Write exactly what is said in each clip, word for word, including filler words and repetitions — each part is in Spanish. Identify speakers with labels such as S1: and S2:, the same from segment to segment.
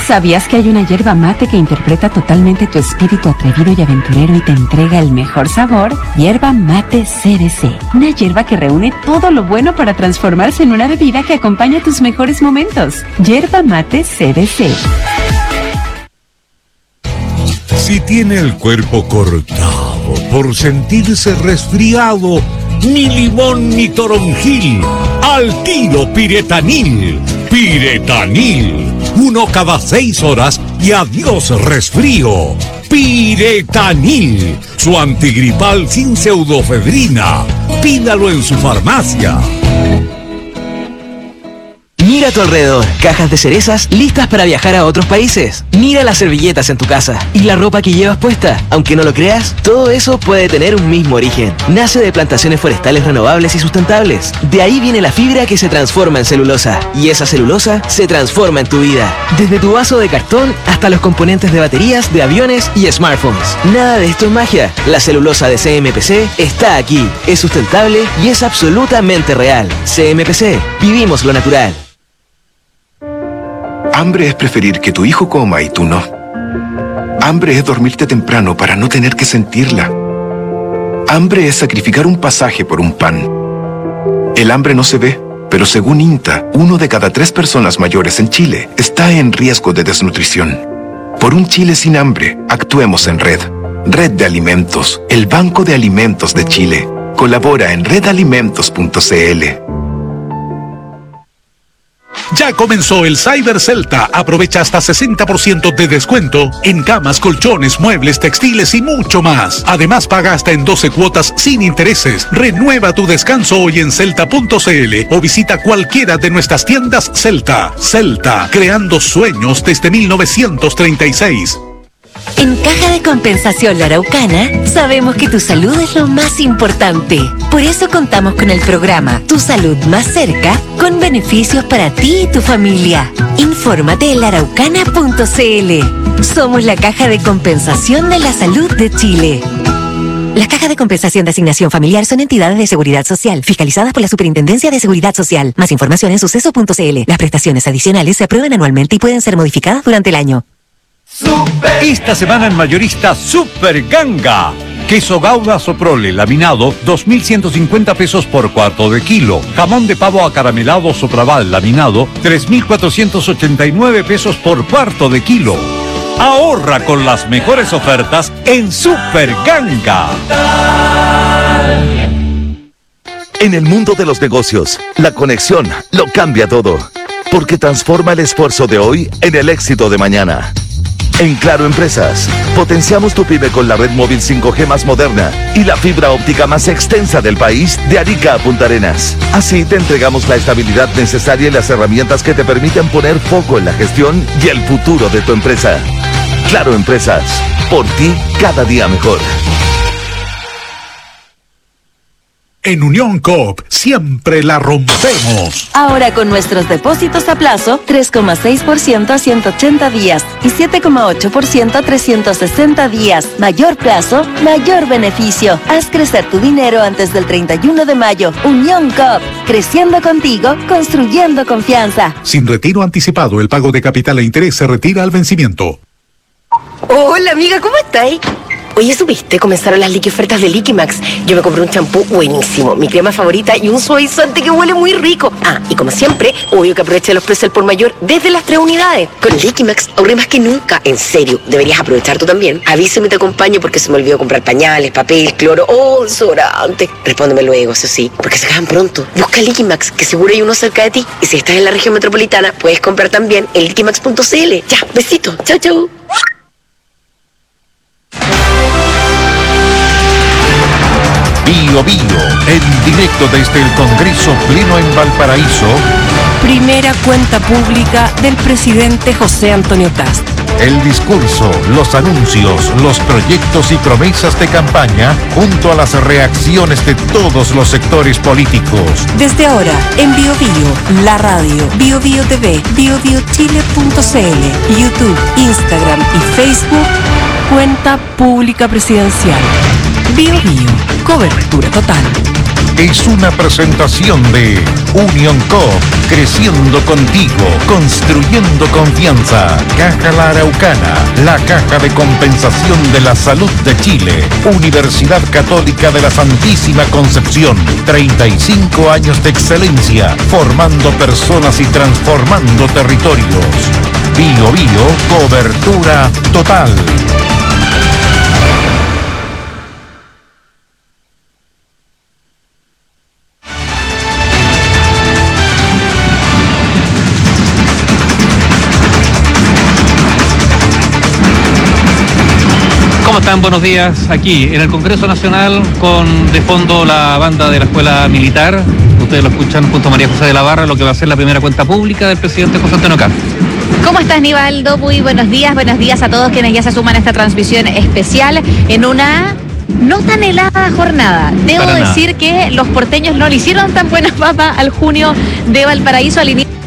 S1: ¿Sabías que hay una yerba mate que interpreta totalmente tu espíritu atrevido y aventurero y te entrega el mejor sabor? Yerba mate C B C. Una yerba que reúne todo lo bueno para transformarse en una bebida que acompaña tus mejores momentos. Yerba mate C B C.
S2: Si tiene el cuerpo cortado por sentirse resfriado, ni limón ni toronjil, al tiro Piretanil. Piretanil, uno cada seis horas y adiós resfrío. Piretanil, su antigripal sin pseudofedrina. Pídalo en su farmacia.
S3: Mira a tu alrededor, cajas de cerezas listas para viajar a otros países. Mira las servilletas en tu casa y la ropa que llevas puesta. Aunque no lo creas, todo eso puede tener un mismo origen. Nace de plantaciones forestales renovables y sustentables. De ahí viene la fibra que se transforma en celulosa. Y esa celulosa se transforma en tu vida. Desde tu vaso de cartón hasta los componentes de baterías, de aviones y smartphones. Nada de esto es magia. La celulosa de C M P C está aquí. Es sustentable y es absolutamente real. C M P C. Vivimos lo natural.
S4: Hambre es preferir que tu hijo coma y tú no. Hambre es dormirte temprano para no tener que sentirla. Hambre es sacrificar un pasaje por un pan. El hambre no se ve, pero según INTA, uno de cada tres personas mayores en Chile está en riesgo de desnutrición. Por un Chile sin hambre, actuemos en red. Red de Alimentos, el Banco de Alimentos de Chile. Colabora en red alimentos punto c l.
S5: Ya comenzó el Cyber Celta. Aprovecha hasta sesenta por ciento de descuento en camas, colchones, muebles, textiles y mucho más. Además, paga hasta en doce cuotas sin intereses. Renueva tu descanso hoy en celta punto c l o visita cualquiera de nuestras tiendas Celta. Celta, creando sueños desde mil novecientos treinta y seis.
S6: En Caja de Compensación La Araucana, sabemos que tu salud es lo más importante. Por eso contamos con el programa Tu Salud Más Cerca, con beneficios para ti y tu familia. Infórmate en la araucana punto c l. Somos la Caja de Compensación de la Salud de Chile. Las cajas de compensación de asignación familiar son entidades de seguridad social, fiscalizadas por la Superintendencia de Seguridad Social. Más información en suceso punto c l. Las prestaciones adicionales se aprueban anualmente y pueden ser modificadas durante el año.
S7: Super. Esta semana en Mayorista Super Ganga. Queso Gouda Soprole laminado, dos mil ciento cincuenta pesos por cuarto de kilo. Jamón de pavo acaramelado Sopraval laminado, tres mil cuatrocientos ochenta y nueve pesos por cuarto de kilo. Ahorra con las mejores ofertas en Super Ganga.
S8: En el mundo de los negocios, la conexión lo cambia todo, porque transforma el esfuerzo de hoy en el éxito de mañana. En Claro Empresas, potenciamos tu pyme con la red móvil cinco G más moderna y la fibra óptica más extensa del país, de Arica a Punta Arenas. Así te entregamos la estabilidad necesaria y las herramientas que te permiten poner foco en la gestión y el futuro de tu empresa. Claro Empresas, por ti cada día mejor.
S5: En Unión Coop siempre la rompemos.
S6: Ahora con nuestros depósitos a plazo, tres coma seis por ciento a ciento ochenta días y siete coma ocho por ciento a trescientos sesenta días. Mayor plazo, mayor beneficio. Haz crecer tu dinero antes del treinta y uno de mayo. Unión Coop, creciendo contigo, construyendo confianza.
S5: Sin retiro anticipado, el pago de capital e interés se retira al vencimiento.
S9: Hola amiga, ¿cómo estáis? Oye, ¿supiste? Comenzaron las liqui ofertas de Liquimax. Yo me compré un champú buenísimo, mi crema favorita y un suavizante que huele muy rico. Ah, y como siempre, obvio que aproveché los precios al por mayor desde las tres unidades. Con Liquimax ahorré más que nunca. En serio, deberías aprovechar tú también. Avísame y te acompaño porque se me olvidó comprar pañales, papel, cloro o desodorante. Respóndeme luego, eso sí, porque se acaban pronto. Busca Liquimax, que seguro hay uno cerca de ti. Y si estás en la región metropolitana, puedes comprar también en liquimax punto c l. Ya, besito. Chau, chau.
S7: Bio Bio, en directo desde el Congreso Pleno en Valparaíso.
S10: Primera cuenta pública del presidente José Antonio Kast.
S7: El discurso, los anuncios, los proyectos y promesas de campaña, junto a las reacciones de todos los sectores políticos.
S10: Desde ahora, en Bio Bio, la radio, Bio Bio T V, bio bio chile punto c l, YouTube, Instagram y Facebook, cuenta pública presidencial. Bio Bio, cobertura total.
S2: es una presentación de Unión Coop, creciendo contigo, construyendo confianza. Caja La Araucana, la caja de compensación de la salud de Chile. Universidad Católica de la Santísima Concepción, treinta y cinco años de excelencia, formando personas y transformando territorios. Bio Bio, cobertura total.
S11: ¿Cómo están? Buenos días. Aquí en el Congreso Nacional, con de fondo la banda de la Escuela Militar. Ustedes lo escuchan junto a María José de la Barra, lo que va a ser la primera cuenta pública del presidente José Antonio Cast.
S12: ¿Cómo estás, Nivaldo? Muy buenos días, buenos días a todos quienes ya se suman a esta transmisión especial en una no tan helada jornada. Debo
S11: Para
S12: decir
S11: nada.
S12: que los porteños no le hicieron tan buena papa al junio de Valparaíso al inicio.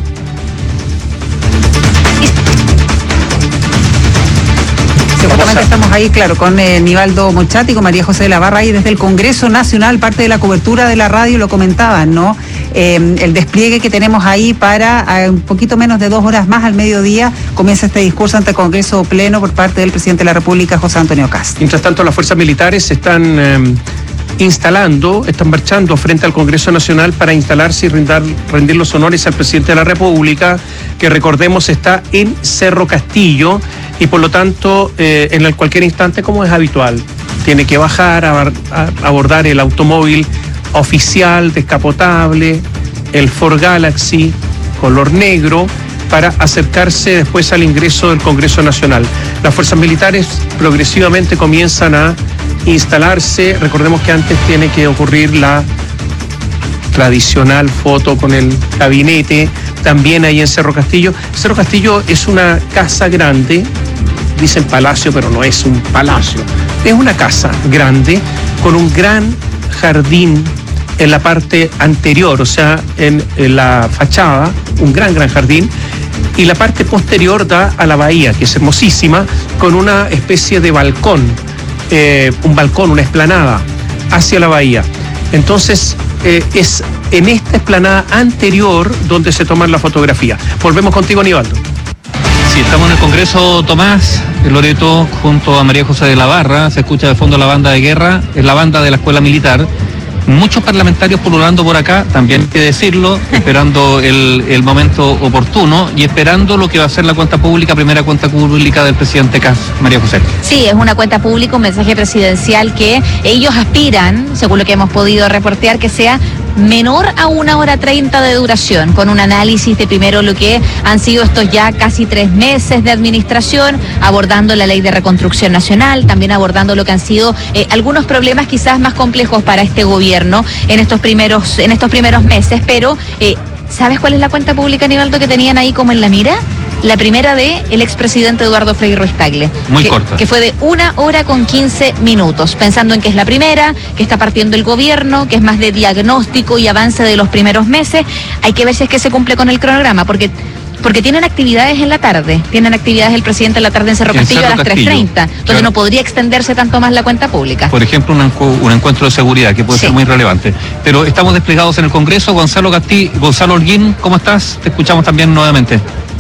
S13: Justamente estamos ahí, claro, con eh, Nivaldo Mochati, con María José de la Barra, ahí desde el Congreso Nacional, parte de la cobertura de la radio, lo comentaban, ¿no? Eh, el despliegue que tenemos ahí para eh, un poquito menos de dos horas más al mediodía comienza este discurso ante el Congreso Pleno por parte del presidente de la República, José Antonio Cast.
S14: Mientras tanto, las fuerzas militares se están eh, instalando, están marchando frente al Congreso Nacional para instalarse y rendir, rendir los honores al presidente de la República, que recordemos está en Cerro Castillo y por lo tanto eh, en el cualquier instante, como es habitual, tiene que bajar a, a abordar el automóvil oficial descapotable, el Ford Galaxy color negro, para acercarse después al ingreso del Congreso Nacional. Las fuerzas militares progresivamente comienzan a instalarse. Recordemos que antes tiene que ocurrir la tradicional foto con el gabinete, también ahí en Cerro Castillo. Cerro Castillo es una casa grande, dicen palacio, pero no es un palacio. Es una casa grande con un gran jardín en la parte anterior, o sea, en, en la fachada, un gran, gran jardín, y la parte posterior da a la bahía, que es hermosísima, con una especie de balcón, eh, un balcón, una explanada hacia la bahía. Entonces, eh, es en esta explanada anterior donde se toman la fotografía. Volvemos contigo, Nivaldo.
S11: Sí, estamos en el Congreso Tomás, Loreto, junto a María José de la Barra. Se escucha de fondo la banda de guerra, es la banda de la Escuela Militar. Muchos parlamentarios pululando por acá, también hay que decirlo, esperando el, el momento oportuno y esperando lo que va a ser la cuenta pública, primera cuenta pública del presidente Cast. María José.
S12: Sí, es una cuenta pública, un mensaje presidencial que ellos aspiran, según lo que hemos podido reportear, que sea menor a una hora treinta de duración, con un análisis de primero lo que han sido estos ya casi tres meses de administración, abordando la ley de reconstrucción nacional, también abordando lo que han sido eh, algunos problemas quizás más complejos para este gobierno en estos primeros, en estos primeros meses, pero eh, ¿sabes cuál es la cuenta pública, Nivaldo, que tenían ahí como en la mira? La primera de el expresidente Eduardo Frei Ruiz Tagle.
S11: Muy
S12: que,
S11: corta.
S12: Que fue de una hora con quince minutos, pensando en que es la primera, que está partiendo el gobierno, que es más de diagnóstico y avance de los primeros meses. Hay que ver si es que se cumple con el cronograma, porque porque tienen actividades en la tarde, tienen actividades el presidente en la tarde en Cerro Castillo a las tres treinta, entonces claro, no podría extenderse tanto más la cuenta pública.
S11: Por ejemplo, un, encu- un encuentro de seguridad que puede sí. ser muy relevante. Pero estamos desplegados en el Congreso. Gonzalo Castillo, Gonzalo Holguín, ¿cómo estás? Te escuchamos también nuevamente.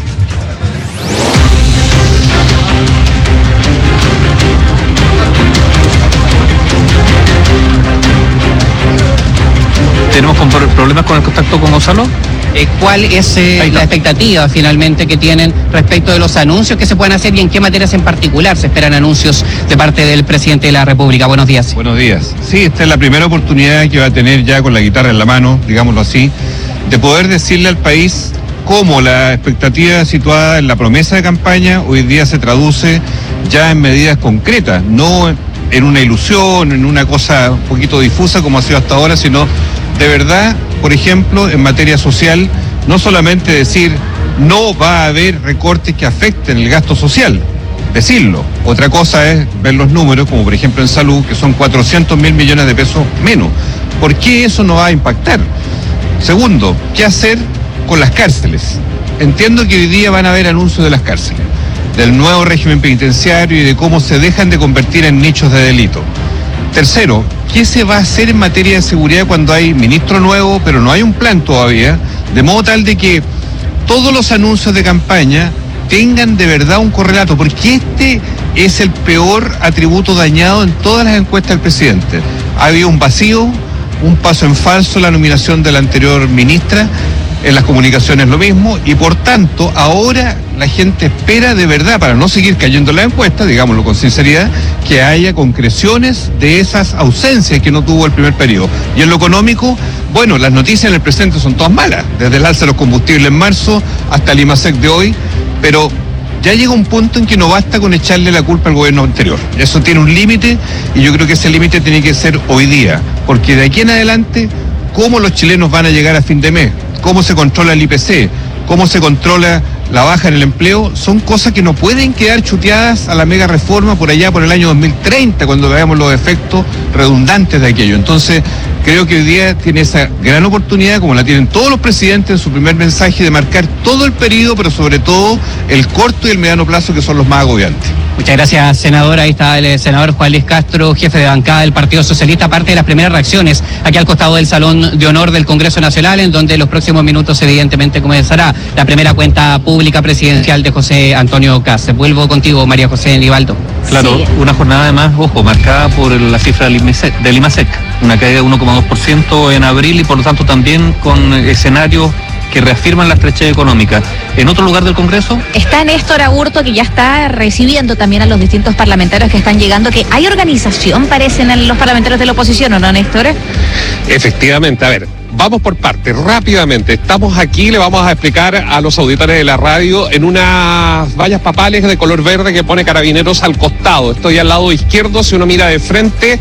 S11: ¿Tenemos con problemas con el contacto con Gonzalo?
S15: Eh, ¿Cuál es eh, la expectativa finalmente que tienen respecto de los anuncios que se pueden hacer y en qué materias en particular se esperan anuncios de parte del presidente de la República? Buenos días.
S16: Buenos días. Sí, esta es la primera oportunidad que va a tener ya con la guitarra en la mano, digámoslo así, de poder decirle al país cómo la expectativa situada en la promesa de campaña hoy día se traduce ya en medidas concretas, no en una ilusión, en una cosa un poquito difusa como ha sido hasta ahora, sino de verdad, por ejemplo, en materia social, no solamente decir no va a haber recortes que afecten el gasto social, decirlo. Otra cosa es ver los números, como por ejemplo en salud, que son cuatrocientos mil millones de pesos menos. ¿Por qué eso no va a impactar? Segundo, ¿qué hacer con las cárceles? Entiendo que hoy día van a haber anuncios de las cárceles, del nuevo régimen penitenciario y de cómo se dejan de convertir en nichos de delito. Tercero, ¿qué se va a hacer en materia de seguridad cuando hay ministro nuevo, pero no hay un plan todavía? De modo tal de que todos los anuncios de campaña tengan de verdad un correlato, porque este es el peor atributo dañado en todas las encuestas del presidente. Ha habido un vacío, un paso en falso en la nominación de la anterior ministra, en las comunicaciones lo mismo, y por tanto ahora la gente espera de verdad, para no seguir cayendo en la encuesta, digámoslo con sinceridad, que haya concreciones de esas ausencias que no tuvo el primer periodo. Y en lo económico, bueno, las noticias en el presente son todas malas, desde el alza de los combustibles en marzo hasta el IMASEC de hoy, pero ya llega un punto en que no basta con echarle la culpa al gobierno anterior. Eso tiene un límite, y yo creo que ese límite tiene que ser hoy día, porque de aquí en adelante, ¿cómo los chilenos van a llegar a fin de mes? ¿Cómo se controla el I P C? ¿Cómo se controla la baja en el empleo? Son cosas que no pueden quedar chuteadas a la mega reforma por allá por el año dos mil treinta, cuando veamos los efectos redundantes de aquello. Entonces, creo que hoy día tiene esa gran oportunidad, como la tienen todos los presidentes en su primer mensaje, de marcar todo el periodo, pero sobre todo el corto y el mediano plazo, que son los más agobiantes.
S15: Muchas gracias, senador. Ahí está el senador Juan Luis Castro, jefe de bancada del Partido Socialista, parte de las primeras reacciones aquí al costado del Salón de Honor del Congreso Nacional, en donde en los próximos minutos evidentemente comenzará la primera cuenta pública presidencial de José Antonio Kast. Vuelvo contigo, María José Nivaldo.
S11: Claro, sí. Una jornada además, ojo, marcada por la cifra del IMASEC, del IMASEC, una caída de uno coma dos por ciento en abril, y por lo tanto también con escenarios que reafirman la estrechez económica. ¿En otro lugar del Congreso?
S12: Está Néstor Aburto, que ya está recibiendo también a los distintos parlamentarios que están llegando, que hay organización, parecen, en los parlamentarios de la oposición, ¿o no, Néstor?
S17: Efectivamente, a ver, vamos por partes, rápidamente. Estamos aquí, le vamos a explicar a los auditores de la radio en unas vallas papales de color verde que pone Carabineros al costado. Estoy al lado izquierdo, si uno mira de frente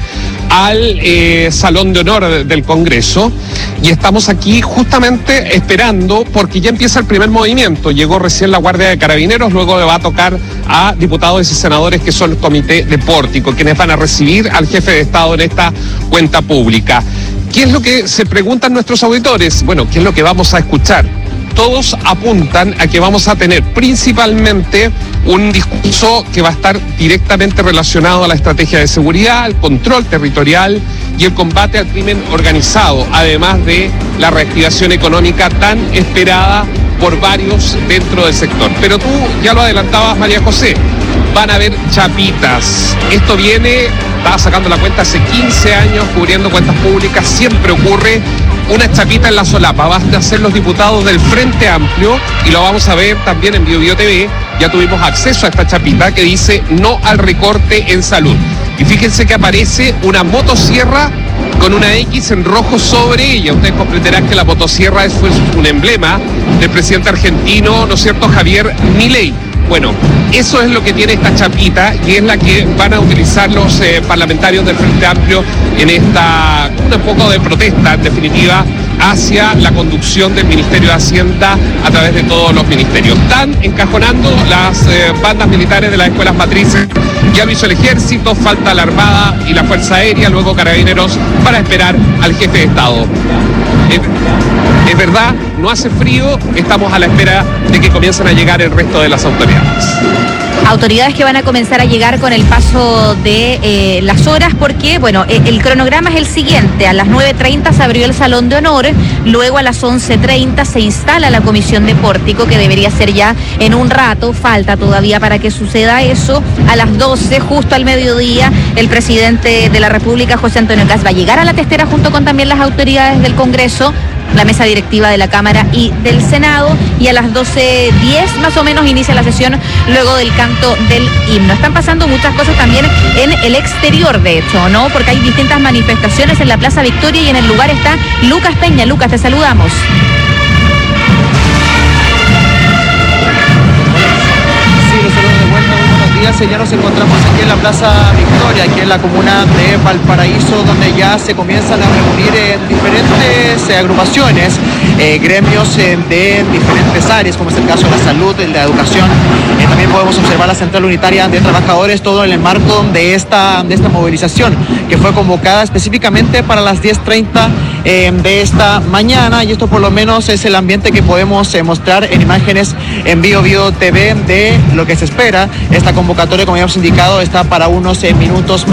S17: al eh, Salón de Honor de, del Congreso, y estamos aquí justamente esperando, porque ya empieza el primer movimiento. Llegó recién la Guardia de Carabineros, luego le va a tocar a diputados y senadores que son el Comité de Pórtico, quienes van a recibir al jefe de Estado en esta cuenta pública. ¿Qué es lo que se preguntan nuestros auditores? Bueno, ¿qué es lo que vamos a escuchar? Todos apuntan a que vamos a tener principalmente un discurso que va a estar directamente relacionado a la estrategia de seguridad, al control territorial y el combate al crimen organizado, además de la reactivación económica tan esperada por varios dentro del sector. Pero tú ya lo adelantabas, María José, van a haber chapitas. Esto viene, estaba sacando la cuenta hace quince años, cubriendo cuentas públicas, siempre ocurre una chapita en la solapa. Basta hacer los diputados del Frente Amplio, y lo vamos a ver también en Bio Bio T V. Ya tuvimos acceso a esta chapita que dice no al recorte en salud. Y fíjense que aparece una motosierra con una X en rojo sobre ella. Ustedes comprenderán que la motosierra es un emblema del presidente argentino, ¿no es cierto?, Javier Milei. Bueno, eso es lo que tiene esta chapita, y es la que van a utilizar los eh, parlamentarios del Frente Amplio en esta, un poco de protesta, en definitiva, hacia la conducción del Ministerio de Hacienda a través de todos los ministerios. Están encajonando las eh, bandas militares de las escuelas matrices. Ya lo hizo el Ejército, falta la Armada y la Fuerza Aérea, luego Carabineros, para esperar al jefe de Estado. Es, es verdad, no hace frío, estamos a la espera de que comiencen a llegar el resto de las autoridades.
S12: Autoridades que van a comenzar a llegar con el paso de eh, las horas, porque, bueno, el, el cronograma es el siguiente. A las nueve treinta se abrió el Salón de Honor, luego a las once treinta se instala la Comisión de Pórtico, que debería ser ya en un rato, falta todavía para que suceda eso. A las doce, justo al mediodía, el presidente de la República, José Antonio Kast, va a llegar a la testera junto con también las autoridades del Congreso, la mesa directiva de la Cámara y del Senado, y a las doce diez más o menos inicia la sesión luego del canto del himno. Están pasando muchas cosas también en el exterior, de hecho, ¿no? Porque hay distintas manifestaciones en la Plaza Victoria, y en el lugar está Lucas Peña. Lucas, te saludamos.
S18: Ya nos encontramos aquí en la Plaza Victoria, aquí en la comuna de Valparaíso, donde ya se comienzan a reunir en diferentes eh, agrupaciones, eh, gremios eh, de diferentes áreas, como es el caso de la salud, de la educación. Eh, también podemos observar la Central Unitaria de Trabajadores, todo en el marco de esta, de esta movilización, que fue convocada específicamente para las diez treinta eh, de esta mañana, y esto por lo menos es el ambiente que podemos eh, mostrar en imágenes en Bio Bio T V de lo que se espera. Esta convocatoria, como ya hemos indicado, está para unos eh, minutos más.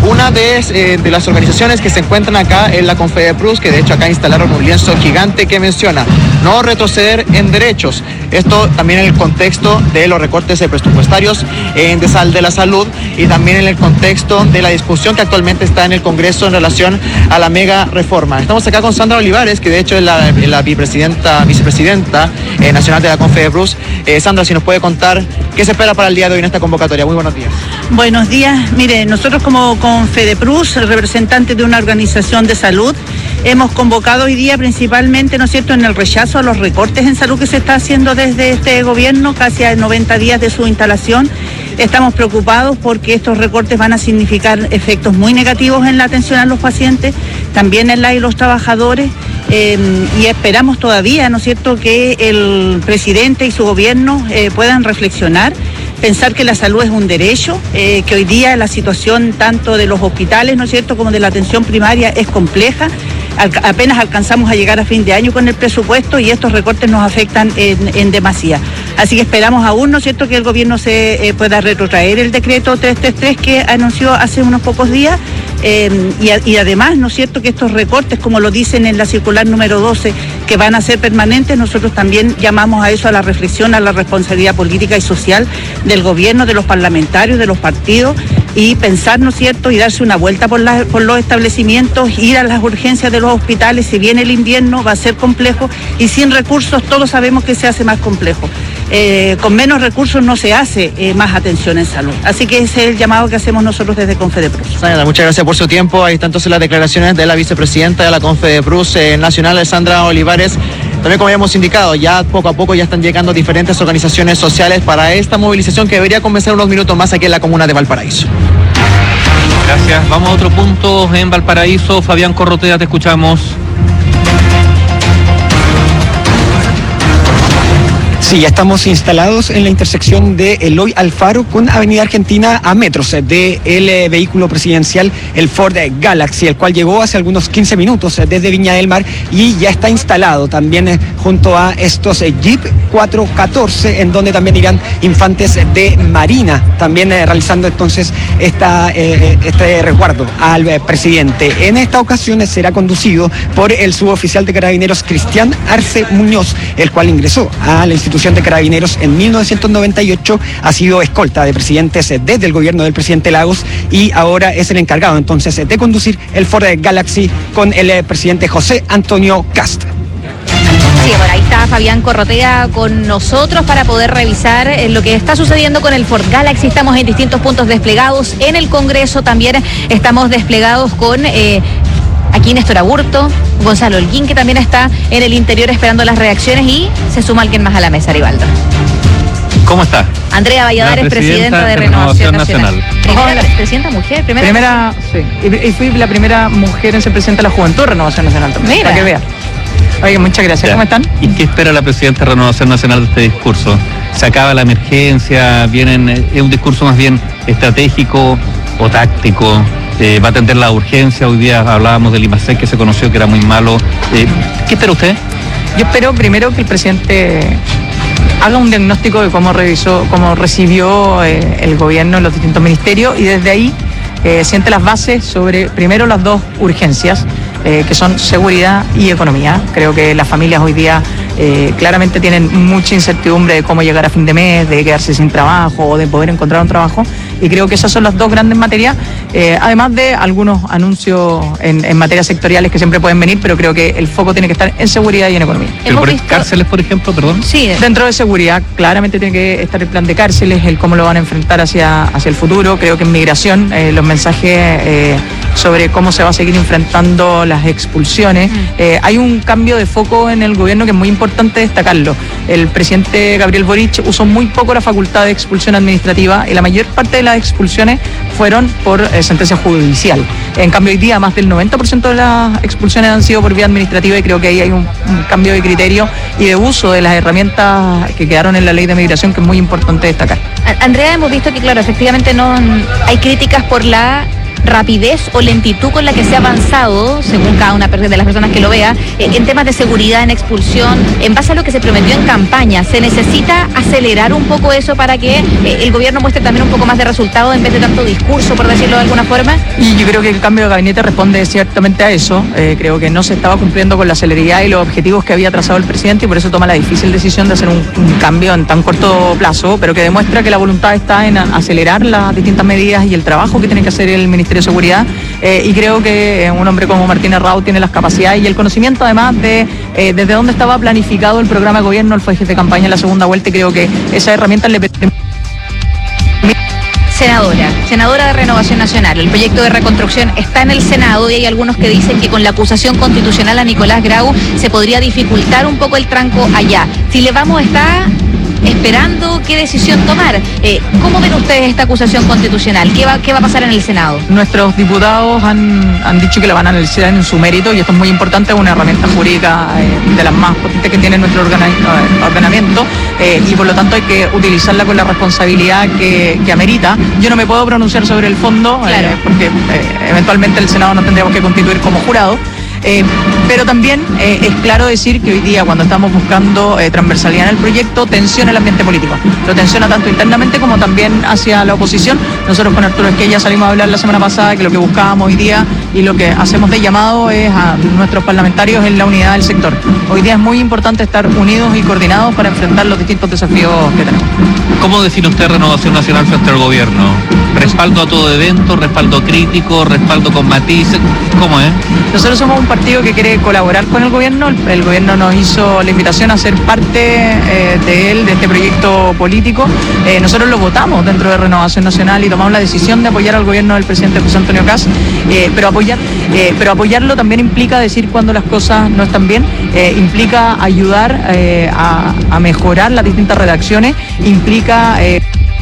S18: Una de, eh, de las organizaciones que se encuentran acá en la Confedeprus, que de hecho acá instalaron un lienzo gigante que menciona no retroceder en derechos. Esto también en el contexto de los recortes presupuestarios en de, sal, de la salud y también en el contexto de la discusión que actualmente está en el Congreso en relación a la mega reforma. Estamos acá con Sandra Olivares, que de hecho es la, la vicepresidenta, vicepresidenta eh, nacional de la Confedeprus. Eh, Sandra, si nos puede contar qué se espera para el día de hoy en esta convocatoria. Muy buenos días.
S19: Buenos días. Mire, nosotros como Confedeprus, representantes de una organización de salud, hemos convocado hoy día principalmente, ¿no es cierto?, en el rechazo a los recortes en salud que se está haciendo desde este gobierno, casi a noventa días de su instalación. Estamos preocupados porque estos recortes van a significar efectos muy negativos en la atención a los pacientes, también en la y los trabajadores, eh, y esperamos todavía, ¿no es cierto?, que el presidente y su gobierno eh, puedan reflexionar, pensar que la salud es un derecho, eh, que hoy día la situación tanto de los hospitales, ¿no es cierto?, como de la atención primaria es compleja. Al, apenas alcanzamos a llegar a fin de año con el presupuesto y estos recortes nos afectan en, en demasía. Así que esperamos aún, ¿no es cierto?, que el gobierno se eh, pueda retrotraer el decreto trescientos treinta y tres que anunció hace unos pocos días. Eh, y, y además, ¿no es cierto?, que estos recortes, como lo dicen en la circular número doce, que van a ser permanentes, nosotros también llamamos a eso, a la reflexión, a la responsabilidad política y social del gobierno, de los parlamentarios, de los partidos, y pensar, ¿no es cierto?, y darse una vuelta por, la, por los establecimientos, ir a las urgencias de los hospitales. Si viene el invierno va a ser complejo y sin recursos todos sabemos que se hace más complejo. Eh, con menos recursos no se hace eh, más atención en salud. Así que ese es el llamado que hacemos nosotros desde Confedeprus.
S18: Sandra, muchas gracias por su tiempo. Ahí están entonces las declaraciones de la vicepresidenta de la Confedeprus eh, Nacional, Sandra Olivares. También, como habíamos indicado, ya poco a poco ya están llegando diferentes organizaciones sociales para esta movilización que debería comenzar unos minutos más aquí en la comuna de Valparaíso.
S11: Gracias. Vamos a otro punto en Valparaíso. Fabián Corrotea, te escuchamos.
S20: Sí, ya estamos instalados en la intersección de Eloy Alfaro con Avenida Argentina a metros del eh, vehículo presidencial, el Ford Galaxy, el cual llegó hace algunos quince minutos eh, desde Viña del Mar y ya está instalado también eh, junto a estos eh, Jeep cuatrocientos catorce, en donde también irán infantes de Marina, también eh, realizando entonces esta, eh, este resguardo al eh, presidente. En esta ocasión eh, será conducido por el suboficial de Carabineros Cristian Arce Muñoz, el cual ingresó a la institución de Carabineros en mil novecientos noventa y ocho, ha sido escolta de presidentes desde el gobierno del presidente Lagos y ahora es el encargado entonces de conducir el Ford Galaxy con el presidente José Antonio Kast.
S12: Sí, por ahí está Fabián Corrotea con nosotros para poder revisar eh, lo que está sucediendo con el Ford Galaxy. Estamos en distintos puntos desplegados en el Congreso, también estamos desplegados con eh, aquí Néstor Aburto, Gonzalo Holguín, que también está en el interior esperando las reacciones, y se suma alguien más a la mesa, Aribaldo.
S11: ¿Cómo está?
S12: Andrea Valladares, presidenta, presidenta de Renovación, Renovación Nacional. Nacional. Primera
S21: Hola.
S12: presidenta mujer, primera.
S21: Primera, sí. Y, y fui la primera mujer en ser presidenta de la Juventud de Renovación Nacional también.
S12: Mira.
S21: Para que vea. Oye, muchas gracias.
S11: Ya.
S21: ¿Cómo están?
S11: ¿Y qué espera la presidenta de Renovación Nacional de este discurso? ¿Se acaba la emergencia? ¿Vienen, es un discurso más bien estratégico o táctico? Eh, ¿Va a atender la urgencia? Hoy día hablábamos del I M A C, que se conoció que era muy malo. Eh, ¿Qué espera usted?
S21: Yo espero primero que el presidente haga un diagnóstico de cómo revisó, cómo recibió eh, el gobierno en los distintos ministerios, y desde ahí eh, siente las bases sobre, primero, las dos urgencias, eh, que son seguridad y economía. Creo que las familias hoy día eh, claramente tienen mucha incertidumbre de cómo llegar a fin de mes, de quedarse sin trabajo o de poder encontrar un trabajo, y creo que esas son las dos grandes materias, eh, además de algunos anuncios en, en materias sectoriales que siempre pueden venir, pero creo que el foco tiene que estar en seguridad y en economía.
S11: ¿Pero por visto... cárceles, por ejemplo, perdón?
S21: Sí, dentro de seguridad claramente tiene que estar el plan de cárceles, el cómo lo van a enfrentar hacia, hacia el futuro. Creo que en migración, eh, los mensajes eh, sobre cómo se va a seguir enfrentando las expulsiones. Mm. Eh, hay un cambio de foco en el gobierno que es muy importante destacarlo. El presidente Gabriel Boric usó muy poco la facultad de expulsión administrativa, y la mayor parte de las expulsiones fueron por eh, sentencia judicial. En cambio, hoy día más del noventa por ciento de las expulsiones han sido por vía administrativa, y creo que ahí hay un, un cambio de criterio y de uso de las herramientas que quedaron en la ley de migración, que es muy importante destacar.
S12: Andrea, hemos visto que, claro, efectivamente no hay críticas por la rapidez o lentitud con la que se ha avanzado, según cada una de las personas que lo vea, eh, en temas de seguridad, en expulsión, en base a lo que se prometió en campaña. ¿Se necesita acelerar un poco eso para que eh, el gobierno muestre también un poco más de resultado en vez de tanto discurso, por decirlo de alguna forma?
S21: Y yo creo que el cambio de gabinete responde ciertamente a eso. Eh, creo que no se estaba cumpliendo con la celeridad y los objetivos que había trazado el presidente y por eso toma la difícil decisión de hacer un, un cambio en tan corto plazo, pero que demuestra que la voluntad está en acelerar las distintas medidas y el trabajo que tiene que hacer el Ministerio de Seguridad. Eh, y creo que eh, un hombre como Martín Errado tiene las capacidades y el conocimiento además de eh, desde dónde estaba planificado el programa de gobierno. Él fue jefe de campaña en la segunda vuelta y creo que esas herramientas le permiten.
S12: Senadora, senadora de Renovación Nacional, el proyecto de reconstrucción está en el Senado y hay algunos que dicen que con la acusación constitucional a Nicolás Grau se podría dificultar un poco el tranco allá. Si le vamos a estar esperando qué decisión tomar. Eh, ¿Cómo ven ustedes esta acusación constitucional? ¿Qué va, qué va a pasar en el Senado?
S21: Nuestros diputados han, han dicho que la van a analizar en su mérito y esto es muy importante, es una herramienta jurídica eh, de las más potentes que tiene nuestro ordena, ordenamiento eh, y por lo tanto hay que utilizarla con la responsabilidad que, que amerita. Yo no me puedo pronunciar sobre el fondo claro. eh, porque eh, eventualmente el Senado nos tendríamos que constituir como jurado. Eh, pero también eh, es claro decir que hoy día cuando estamos buscando eh, transversalidad en el proyecto, tensiona el ambiente político. Lo tensiona tanto internamente como también hacia la oposición. Nosotros con Arturo Esquella salimos a hablar la semana pasada que lo que buscábamos hoy día y lo que hacemos de llamado es a nuestros parlamentarios en la unidad del sector. Hoy día es muy importante estar unidos y coordinados para enfrentar los distintos desafíos que tenemos.
S11: ¿Cómo define usted Renovación Nacional frente al gobierno? ¿Respaldo a todo evento, respaldo crítico, respaldo con matices? ¿Cómo es?
S21: Nosotros somos un partido que quiere colaborar con el gobierno. El, el gobierno nos hizo la invitación a ser parte eh, de él, de este proyecto político. Eh, nosotros lo votamos dentro de Renovación Nacional y tomamos la decisión de apoyar al gobierno del presidente José Antonio Kast, eh, pero, apoyar, eh, pero apoyarlo también implica decir cuando las cosas no están bien, eh, implica ayudar eh, a, a mejorar las distintas redacciones, implica... Eh,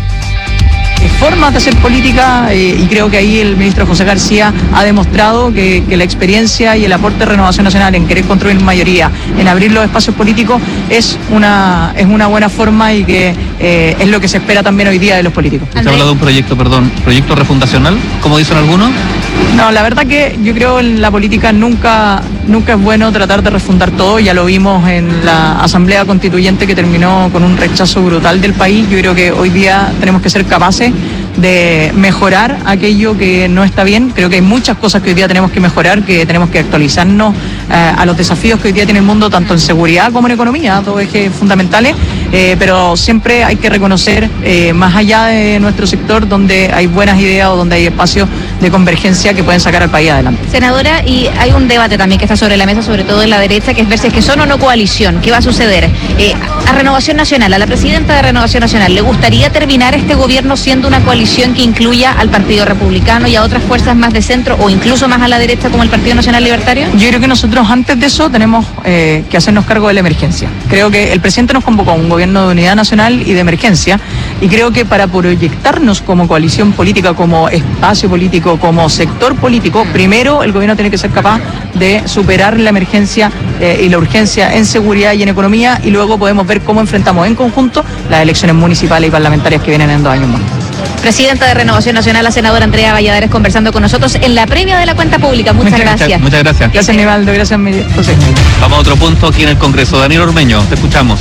S21: formas de hacer política eh, y creo que ahí el ministro José García ha demostrado que, que la experiencia y el aporte de Renovación Nacional en querer construir mayoría, en abrir los espacios políticos es una, es una buena forma y que eh, es lo que se espera también hoy día de los políticos.
S11: ¿Se habla de un proyecto, perdón, proyecto refundacional, como dicen algunos?
S21: No, la verdad que yo creo en la política nunca, nunca es bueno tratar de refundar todo, ya lo vimos en la Asamblea Constituyente que terminó con un rechazo brutal del país. Yo creo que hoy día tenemos que ser capaces de mejorar aquello que no está bien. Creo que hay muchas cosas que hoy día tenemos que mejorar, que tenemos que actualizarnos eh, a los desafíos que hoy día tiene el mundo, tanto en seguridad como en economía, dos ejes fundamentales, eh, pero siempre hay que reconocer, eh, más allá de nuestro sector, donde hay buenas ideas o donde hay espacios de convergencia que pueden sacar al país adelante.
S12: Senadora, y hay un debate también que está sobre la mesa, sobre todo en la derecha, que es ver si es que son o no coalición. ¿Qué va a suceder? Eh, a Renovación Nacional, a la presidenta de Renovación Nacional, ¿le gustaría terminar este gobierno siendo una coalición que incluya al Partido Republicano y a otras fuerzas más de centro o incluso más a la derecha como el Partido Nacional Libertario?
S21: Yo creo que nosotros antes de eso tenemos eh, que hacernos cargo de la emergencia. Creo que el presidente nos convocó a un gobierno de unidad nacional y de emergencia y creo que para proyectarnos como coalición política, como espacio político, como sector político, primero el gobierno tiene que ser capaz de superar la emergencia eh, y la urgencia en seguridad y en economía y luego podemos ver cómo enfrentamos en conjunto las elecciones municipales y parlamentarias que vienen en dos años más.
S12: Presidenta de Renovación Nacional, la senadora Andrea Valladares, conversando con nosotros en la previa de la cuenta pública. Muchas, muchas gracias.
S11: Muchas, muchas gracias.
S21: Gracias, Nivaldo. Gracias, José.
S11: Vamos a otro punto aquí en el Congreso. Daniel Ormeño, te escuchamos.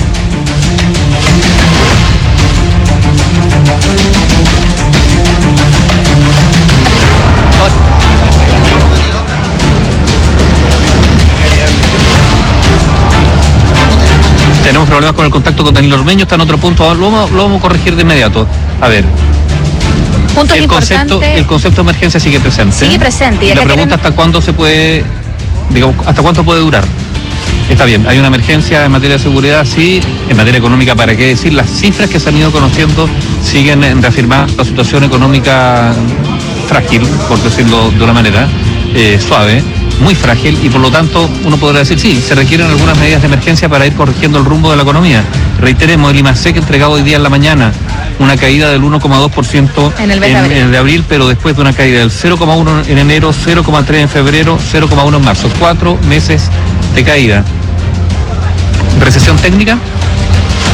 S11: Tenemos problemas con el contacto con Daniel Ormeño, está en otro punto, lo vamos, lo vamos a corregir de inmediato. A ver.
S12: Puntos
S11: el concepto, el concepto de emergencia sigue presente.
S12: Sigue presente.
S11: Y, y la pregunta queremos... hasta cuándo se puede, digamos, hasta cuánto puede durar. Está bien, hay una emergencia en materia de seguridad, sí, en materia económica, para qué decir, las cifras que se han ido conociendo siguen reafirmando la situación económica frágil, por decirlo de una manera eh, suave, muy frágil, y por lo tanto uno podrá decir, sí, se requieren algunas medidas de emergencia para ir corrigiendo el rumbo de la economía. Reiteremos, el IMASEC entregado hoy día en la mañana una caída del uno coma dos por ciento en el, en, en el de abril, pero después de una caída del cero coma uno en enero, cero coma tres en febrero, cero coma uno en marzo, cuatro meses de caída. ¿Recesión técnica?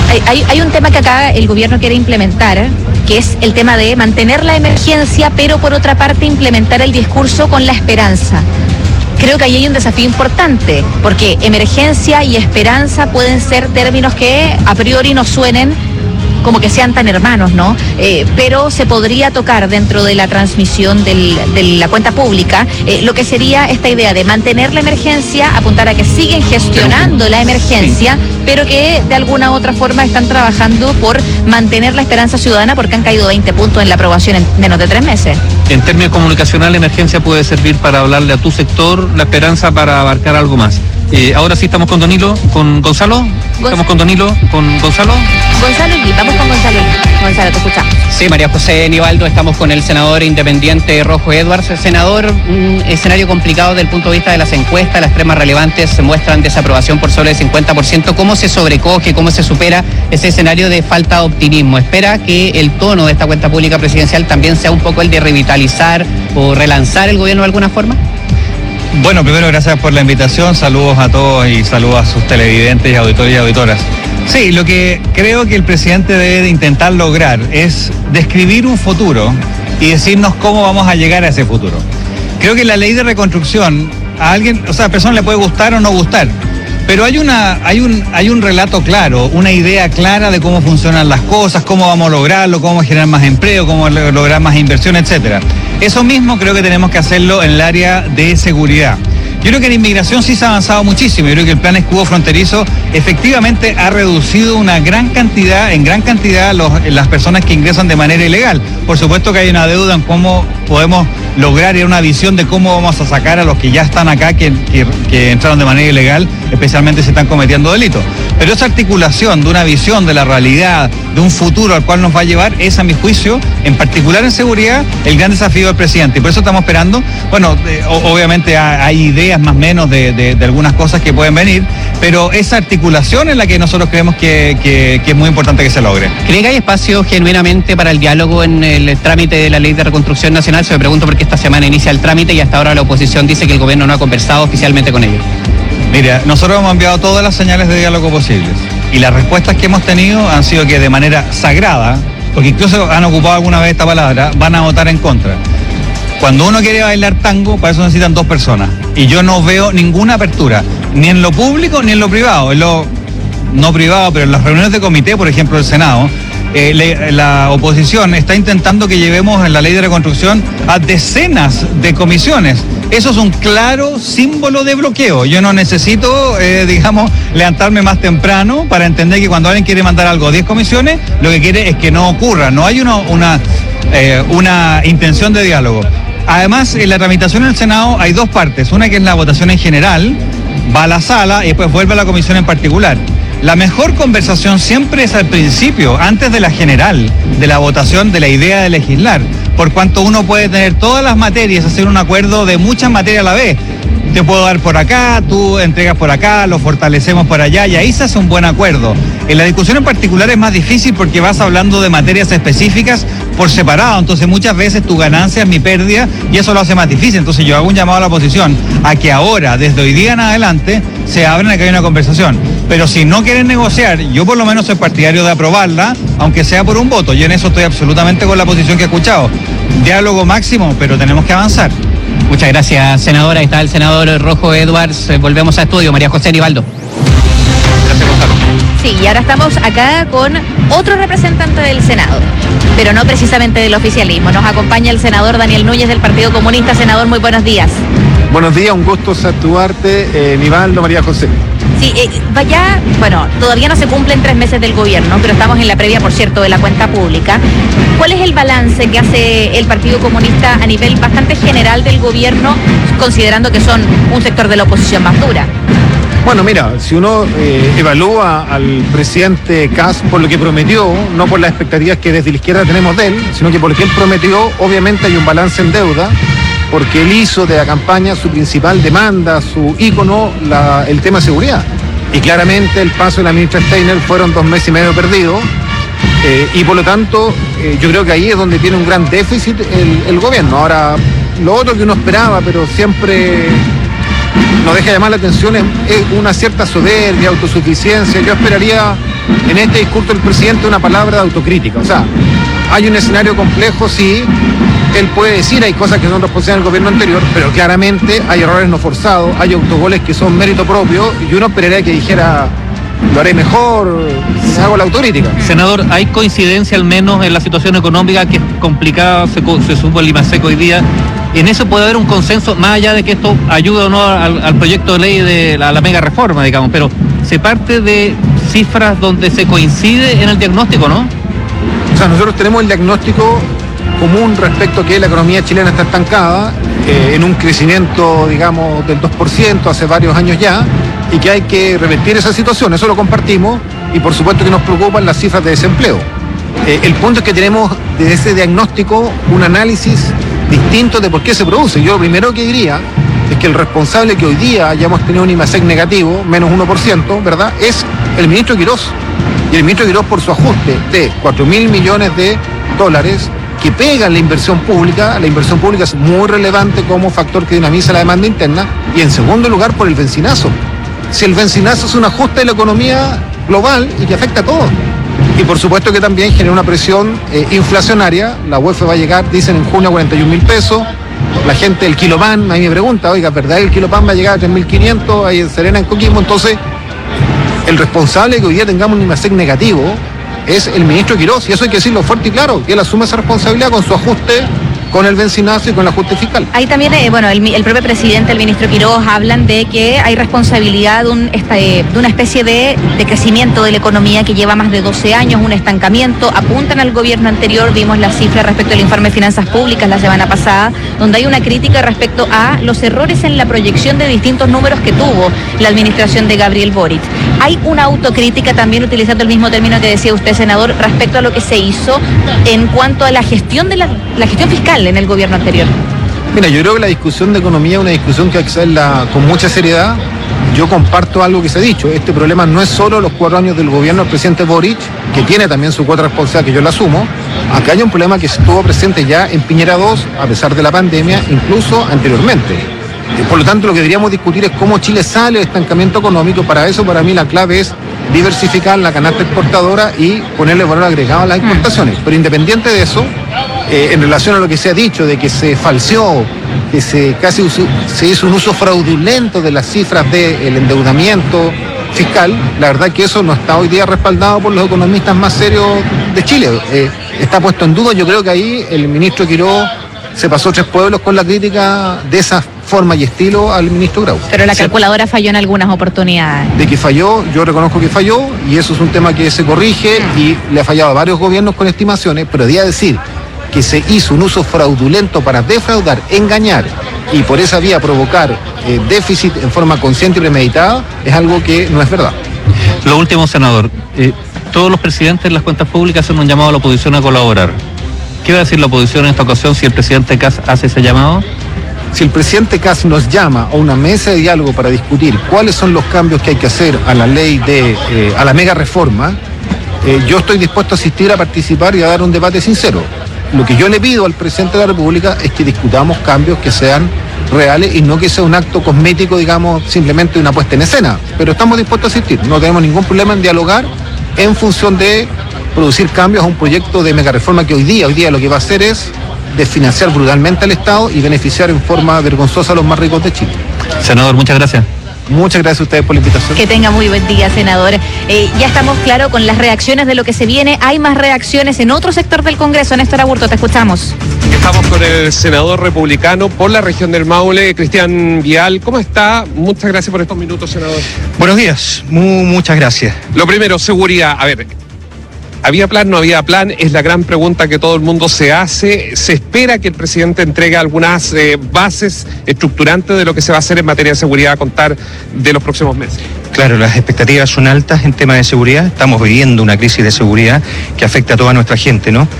S12: Hay, hay, hay un tema que acá el gobierno quiere implementar, que es el tema de mantener la emergencia, pero por otra parte implementar el discurso con la esperanza. Creo que ahí hay un desafío importante, porque emergencia y esperanza pueden ser términos que a priori no suenen como que sean tan hermanos, ¿no? Eh, pero se podría tocar dentro de la transmisión del, de la cuenta pública eh, lo que sería esta idea de mantener la emergencia, apuntar a que siguen gestionando la emergencia, pero que de alguna u otra forma están trabajando por mantener la esperanza ciudadana, porque han caído veinte puntos en la aprobación en menos de tres meses.
S11: En términos comunicacionales, la emergencia puede servir para hablarle a tu sector, la esperanza para abarcar algo más. Eh, ahora sí estamos con Danilo, con Gonzalo. Estamos con Danilo, con Gonzalo.
S12: Gonzalo y vamos con Gonzalo. Gonzalo, te escuchamos.
S15: Sí, María José Nivaldo, estamos con el senador independiente Rojo Edwards. Senador, un escenario complicado desde el punto de vista de las encuestas, las tres más relevantes muestran desaprobación por sobre el cincuenta por ciento. ¿Cómo se sobrecoge, cómo se supera ese escenario de falta de optimismo? ¿Espera que el tono de esta cuenta pública presidencial también sea un poco el de revitalizar o relanzar el gobierno de alguna forma?
S1: Bueno, primero gracias por la invitación, saludos a todos y saludos a sus televidentes y auditores y auditoras. Sí, lo que creo que el presidente debe de intentar lograr es describir un futuro y decirnos cómo vamos a llegar a ese futuro. Creo que la ley de reconstrucción a alguien, o sea, a persona le puede gustar o no gustar, pero hay una, hay un, hay un relato claro, una idea clara de cómo funcionan las cosas, cómo vamos a lograrlo, cómo generar más empleo, cómo lograr más inversión, etcétera. Eso mismo creo que tenemos que hacerlo en el área de seguridad. Yo creo que en inmigración sí se ha avanzado muchísimo. Yo creo que el plan escudo fronterizo efectivamente ha reducido una gran cantidad, en gran cantidad los, las personas que ingresan de manera ilegal. Por supuesto que hay una deuda en cómo podemos lograr y una visión de cómo vamos a sacar a los que ya están acá, que, que, que entraron de manera ilegal, especialmente si están cometiendo delitos. Pero esa articulación de una visión de la realidad, de un futuro al cual nos va a llevar, es a mi juicio, en particular en seguridad, el gran desafío del presidente. Y por eso estamos esperando, bueno, eh, obviamente hay ideas más o menos de, de, de algunas cosas que pueden venir, pero esa articulación es la que nosotros creemos que, que, que es muy importante que se logre.
S15: ¿Cree que hay espacio genuinamente para el diálogo en el trámite de la Ley de Reconstrucción Nacional? Se me pregunto porque esta semana inicia el trámite y hasta ahora la oposición dice que el gobierno no ha conversado oficialmente con ellos.
S1: Mira, nosotros hemos enviado todas las señales de diálogo posibles y las respuestas que hemos tenido han sido que de manera sagrada, porque incluso han ocupado alguna vez esta palabra, van a votar en contra. Cuando uno quiere bailar tango, para eso necesitan dos personas. Y yo no veo ninguna apertura, ni en lo público ni en lo privado. En lo no privado, pero en las reuniones de comité, por ejemplo, del Senado, eh, le, la oposición está intentando que llevemos en la ley de reconstrucción a decenas de comisiones. Eso es un claro símbolo de bloqueo. Yo no necesito, eh, digamos, levantarme más temprano para entender que cuando alguien quiere mandar algo a diez comisiones, lo que quiere es que no ocurra. No hay una, una, eh, una intención de diálogo. Además, en la tramitación en el Senado hay dos partes. Una que es la votación en general, va a la sala y después vuelve a la comisión en particular. La mejor conversación siempre es al principio, antes de la general, de la votación de la idea de legislar, por cuanto uno puede tener todas las materias, hacer un acuerdo de muchas materias a la vez. Te puedo dar por acá, tú entregas por acá, lo fortalecemos por allá y ahí se hace un buen acuerdo. En la discusión en particular es más difícil porque vas hablando de materias específicas por separado, entonces muchas veces tu ganancia es mi pérdida y eso lo hace más difícil. Entonces yo hago un llamado a la oposición a que ahora, desde hoy día en adelante, se abran a que haya una conversación. Pero si no quieren negociar, yo por lo menos soy partidario de aprobarla, aunque sea por un voto. Yo en eso estoy absolutamente con la posición que he escuchado. Diálogo máximo, pero tenemos que avanzar.
S15: Muchas gracias, senadora. Ahí está el senador Rojo Edwards. Eh, volvemos a estudio. María José Nivaldo.
S12: Gracias, Gonzalo. Sí, y ahora estamos acá con otro representante del Senado, pero no precisamente del oficialismo. Nos acompaña el senador Daniel Núñez del Partido Comunista. Senador, muy buenos días.
S22: Buenos días, un gusto saludarte, eh, Nivaldo, María José.
S12: Sí, eh, vaya, bueno, todavía no se cumplen tres meses del gobierno, pero estamos en la previa, por cierto, de la cuenta pública. ¿Cuál es el balance que hace el Partido Comunista a nivel bastante general del gobierno, considerando que son un sector de la oposición más dura?
S22: Bueno, mira, si uno eh, evalúa al presidente Kast por lo que prometió, no por las expectativas que desde la izquierda tenemos de él, sino que por lo que él prometió, obviamente hay un balance en deuda, porque él hizo de la campaña su principal demanda, su ícono, la, el tema de seguridad. Y claramente el paso de la ministra Steiner fueron dos meses y medio perdidos, eh, y por lo tanto eh, yo creo que ahí es donde tiene un gran déficit el, el gobierno. Ahora, lo otro que uno esperaba, pero siempre nos deja llamar la atención, es, es una cierta soberbia, autosuficiencia. Yo esperaría en este discurso del presidente una palabra de autocrítica. O sea, hay un escenario complejo, sí, él puede decir hay cosas que son responsabilidad del gobierno anterior, pero claramente hay errores no forzados, hay autogoles que son mérito propio, y uno esperaría que dijera, lo haré mejor, hago la autocrítica.
S11: Senador, ¿hay coincidencia al menos en la situación económica que es complicada, se, se supo el IMASEC hoy día? ¿En eso puede haber un consenso, más allá de que esto ayude o no al, al proyecto de ley de la, la mega reforma, digamos, pero se parte de cifras donde se coincide en el diagnóstico, ¿no?
S22: O sea, nosotros tenemos el diagnóstico común respecto a que la economía chilena está estancada, eh, en un crecimiento, digamos, del dos por ciento hace varios años ya, y que hay que revertir esa situación, eso lo compartimos, y por supuesto que nos preocupan las cifras de desempleo. Eh, el punto es que tenemos de ese diagnóstico un análisis distinto de por qué se produce. Yo lo primero que diría es que el responsable que hoy día hayamos tenido un IMASEC negativo, menos uno por ciento, ¿verdad?, es el ministro Quirós. Y el ministro Quirós, por su ajuste de cuatro mil millones de dólares, que pega en la inversión pública, la inversión pública es muy relevante como factor que dinamiza la demanda interna, y en segundo lugar por el bencinazo. Si el bencinazo es un ajuste de la economía global y que afecta a todos. Y por supuesto que también genera una presión eh, inflacionaria. La U E F va a llegar, dicen, en junio a cuarenta y un mil pesos. La gente, el kilopan, a mí me pregunta, oiga, ¿verdad que el kilopan va a llegar a tres mil quinientos ahí en Serena, en Coquimbo? Entonces, el responsable de que hoy día tengamos un IMASEC negativo es el ministro Quirós, y eso hay que decirlo fuerte y claro, que él asume esa responsabilidad con su ajuste, con el bencinazo y con el ajuste fiscal.
S12: Ahí también, eh, bueno, el, el propio presidente, el ministro Quirós, hablan de que hay responsabilidad de, un, esta, de una especie de, de crecimiento de la economía que lleva más de doce años, un estancamiento. Apuntan al gobierno anterior, vimos las cifras respecto al informe de finanzas públicas la semana pasada, donde hay una crítica respecto a los errores en la proyección de distintos números que tuvo la administración de Gabriel Boric. Hay una autocrítica también, utilizando el mismo término que decía usted, senador, respecto a lo que se hizo en cuanto a la gestión de la, la gestión fiscal en el gobierno anterior.
S22: Mira, yo creo que la discusión de economía es una discusión que hay que hacerla con mucha seriedad. Yo comparto algo que se ha dicho, este problema no es solo los cuatro años del gobierno del presidente Boric, que tiene también su cuota responsabilidad, que yo la asumo. Acá hay un problema que estuvo presente ya en Piñera dos, a pesar de la pandemia, incluso anteriormente. Por lo tanto, lo que deberíamos discutir es cómo Chile sale del estancamiento económico. Para eso, para mí, la clave es diversificar la canasta exportadora y ponerle valor agregado a las exportaciones. Pero independiente de eso, eh, en relación a lo que se ha dicho de que se falseó, que se casi uso, se hizo un uso fraudulento de las cifras del endeudamiento fiscal, la verdad que eso no está hoy día respaldado por los economistas más serios de Chile. Eh, está puesto en duda. Yo creo que ahí el ministro Quirós se pasó tres pueblos con la crítica de esa forma y estilo al ministro Grau.
S12: Pero la calculadora falló en algunas oportunidades.
S22: De que falló, yo reconozco que falló, y eso es un tema que se corrige, y le ha fallado a varios gobiernos con estimaciones, pero debía decir que se hizo un uso fraudulento para defraudar, engañar y por esa vía provocar eh, déficit en forma consciente y premeditada, es algo que no es verdad.
S11: Lo último, senador, eh, todos los presidentes de las cuentas públicas hacen un llamado a la oposición a colaborar. ¿Qué va a decir la oposición en esta ocasión si el presidente Kast hace ese llamado?
S22: Si el presidente Kast nos llama a una mesa de diálogo para discutir cuáles son los cambios que hay que hacer a la ley de, eh, a la mega reforma, eh, yo estoy dispuesto a asistir, a participar y a dar un debate sincero. Lo que yo le pido al presidente de la República es que discutamos cambios que sean reales y no que sea un acto cosmético, digamos, simplemente una puesta en escena. Pero estamos dispuestos a asistir, no tenemos ningún problema en dialogar en función de producir cambios a un proyecto de mega reforma que hoy día, hoy día lo que va a hacer es desfinanciar brutalmente al Estado y beneficiar en forma vergonzosa a los más ricos de Chile.
S11: Senador, muchas gracias.
S22: Muchas gracias a ustedes por la invitación.
S12: Que tenga muy buen día, senador. Eh, ya estamos claros con las reacciones de lo que se viene. Hay más reacciones en otro sector del Congreso. Néstor Aburto, te escuchamos.
S17: Estamos con el senador republicano por la región del Maule, Cristian Vial. ¿Cómo está? Muchas gracias por estos minutos, senador.
S3: Buenos días, Muy, muchas gracias.
S17: Lo primero, seguridad. A ver, ¿había plan, no había plan? Es la gran pregunta que todo el mundo se hace. Se espera que el presidente entregue algunas eh, bases estructurantes de lo que se va a hacer en materia de seguridad a contar de los próximos meses.
S3: Claro, las expectativas son altas en tema de seguridad. Estamos viviendo una crisis de seguridad que afecta a toda nuestra gente, ¿no?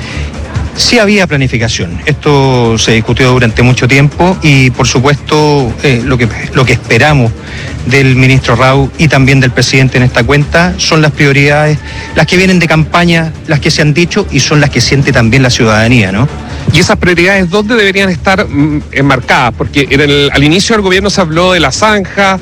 S3: Sí había planificación. Esto se discutió durante mucho tiempo y, por supuesto, eh, lo que, lo que esperamos del ministro Rau y también del presidente en esta cuenta son las prioridades, las que vienen de campaña, las que se han dicho y son las que siente también la ciudadanía, ¿no?
S17: ¿Y esas prioridades dónde deberían estar mm, enmarcadas? Porque en el, al inicio del gobierno se habló de la zanja,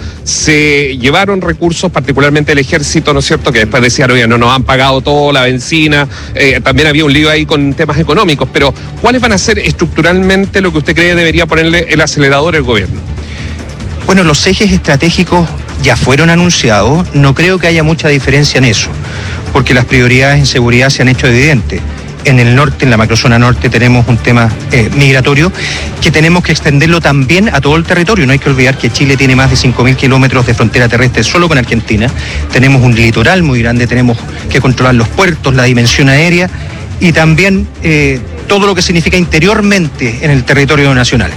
S17: se llevaron recursos, particularmente el ejército, ¿no es cierto?, que después decían, oye, no nos han pagado todo, la benzina, eh, también había un lío ahí con temas económicos, pero ¿cuáles van a ser estructuralmente lo que usted cree debería ponerle el acelerador al gobierno?
S3: Bueno, los ejes estratégicos ya fueron anunciados, no creo que haya mucha diferencia en eso, porque las prioridades en seguridad se han hecho evidentes. En el norte, en la macrozona norte, tenemos un tema eh, migratorio que tenemos que extenderlo también a todo el territorio. No hay que olvidar que Chile tiene más de cinco mil kilómetros de frontera terrestre solo con Argentina. Tenemos un litoral muy grande, tenemos que controlar los puertos, la dimensión aérea y también eh, todo lo que significa interiormente en el territorio nacional.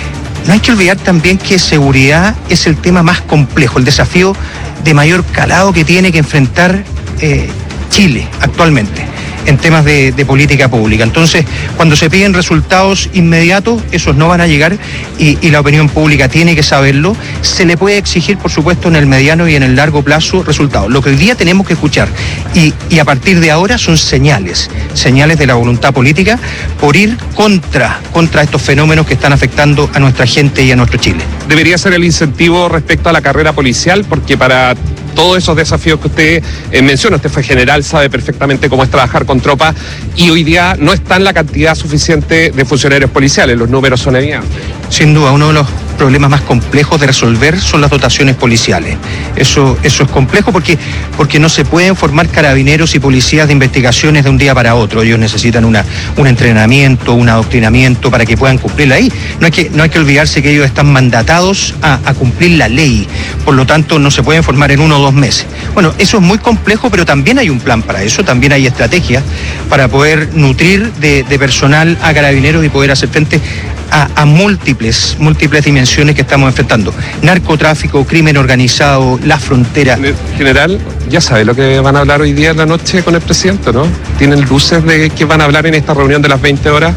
S3: No hay que olvidar también que seguridad es el tema más complejo, el desafío de mayor calado que tiene que enfrentar eh, Chile actualmente en temas de, de política pública. Entonces, cuando se piden resultados inmediatos, esos no van a llegar y, y la opinión pública tiene que saberlo. Se le puede exigir, por supuesto, en el mediano y en el largo plazo resultados. Lo que hoy día tenemos que escuchar y, y a partir de ahora son señales, señales de la voluntad política por ir contra, contra estos fenómenos que están afectando a nuestra gente y a nuestro Chile.
S17: Debería ser el incentivo respecto a la carrera policial, porque para todos esos desafíos que usted eh, menciona, usted fue general, sabe perfectamente cómo es trabajar con tropas y hoy día no está en la cantidad suficiente de funcionarios policiales, los números son evidentes.
S3: Sin duda, uno de los problemas más complejos de resolver son las dotaciones policiales. Eso, eso es complejo porque, porque no se pueden formar carabineros y policías de investigaciones de un día para otro. Ellos necesitan una, un entrenamiento, un adoctrinamiento para que puedan cumplir ahí. No hay que, no hay que olvidarse que ellos están mandatados a, a cumplir la ley. Por lo tanto, no se pueden formar en uno o dos meses. Bueno, eso es muy complejo, pero también hay un plan para eso, también hay estrategias para poder nutrir de, de personal a carabineros y poder hacer frente A, a múltiples, múltiples dimensiones que estamos enfrentando. Narcotráfico, crimen organizado, la frontera.
S17: General, ya sabe lo que van a hablar hoy día en la noche con el presidente, ¿no? ¿Tienen luces de qué van a hablar en esta reunión de las veinte horas?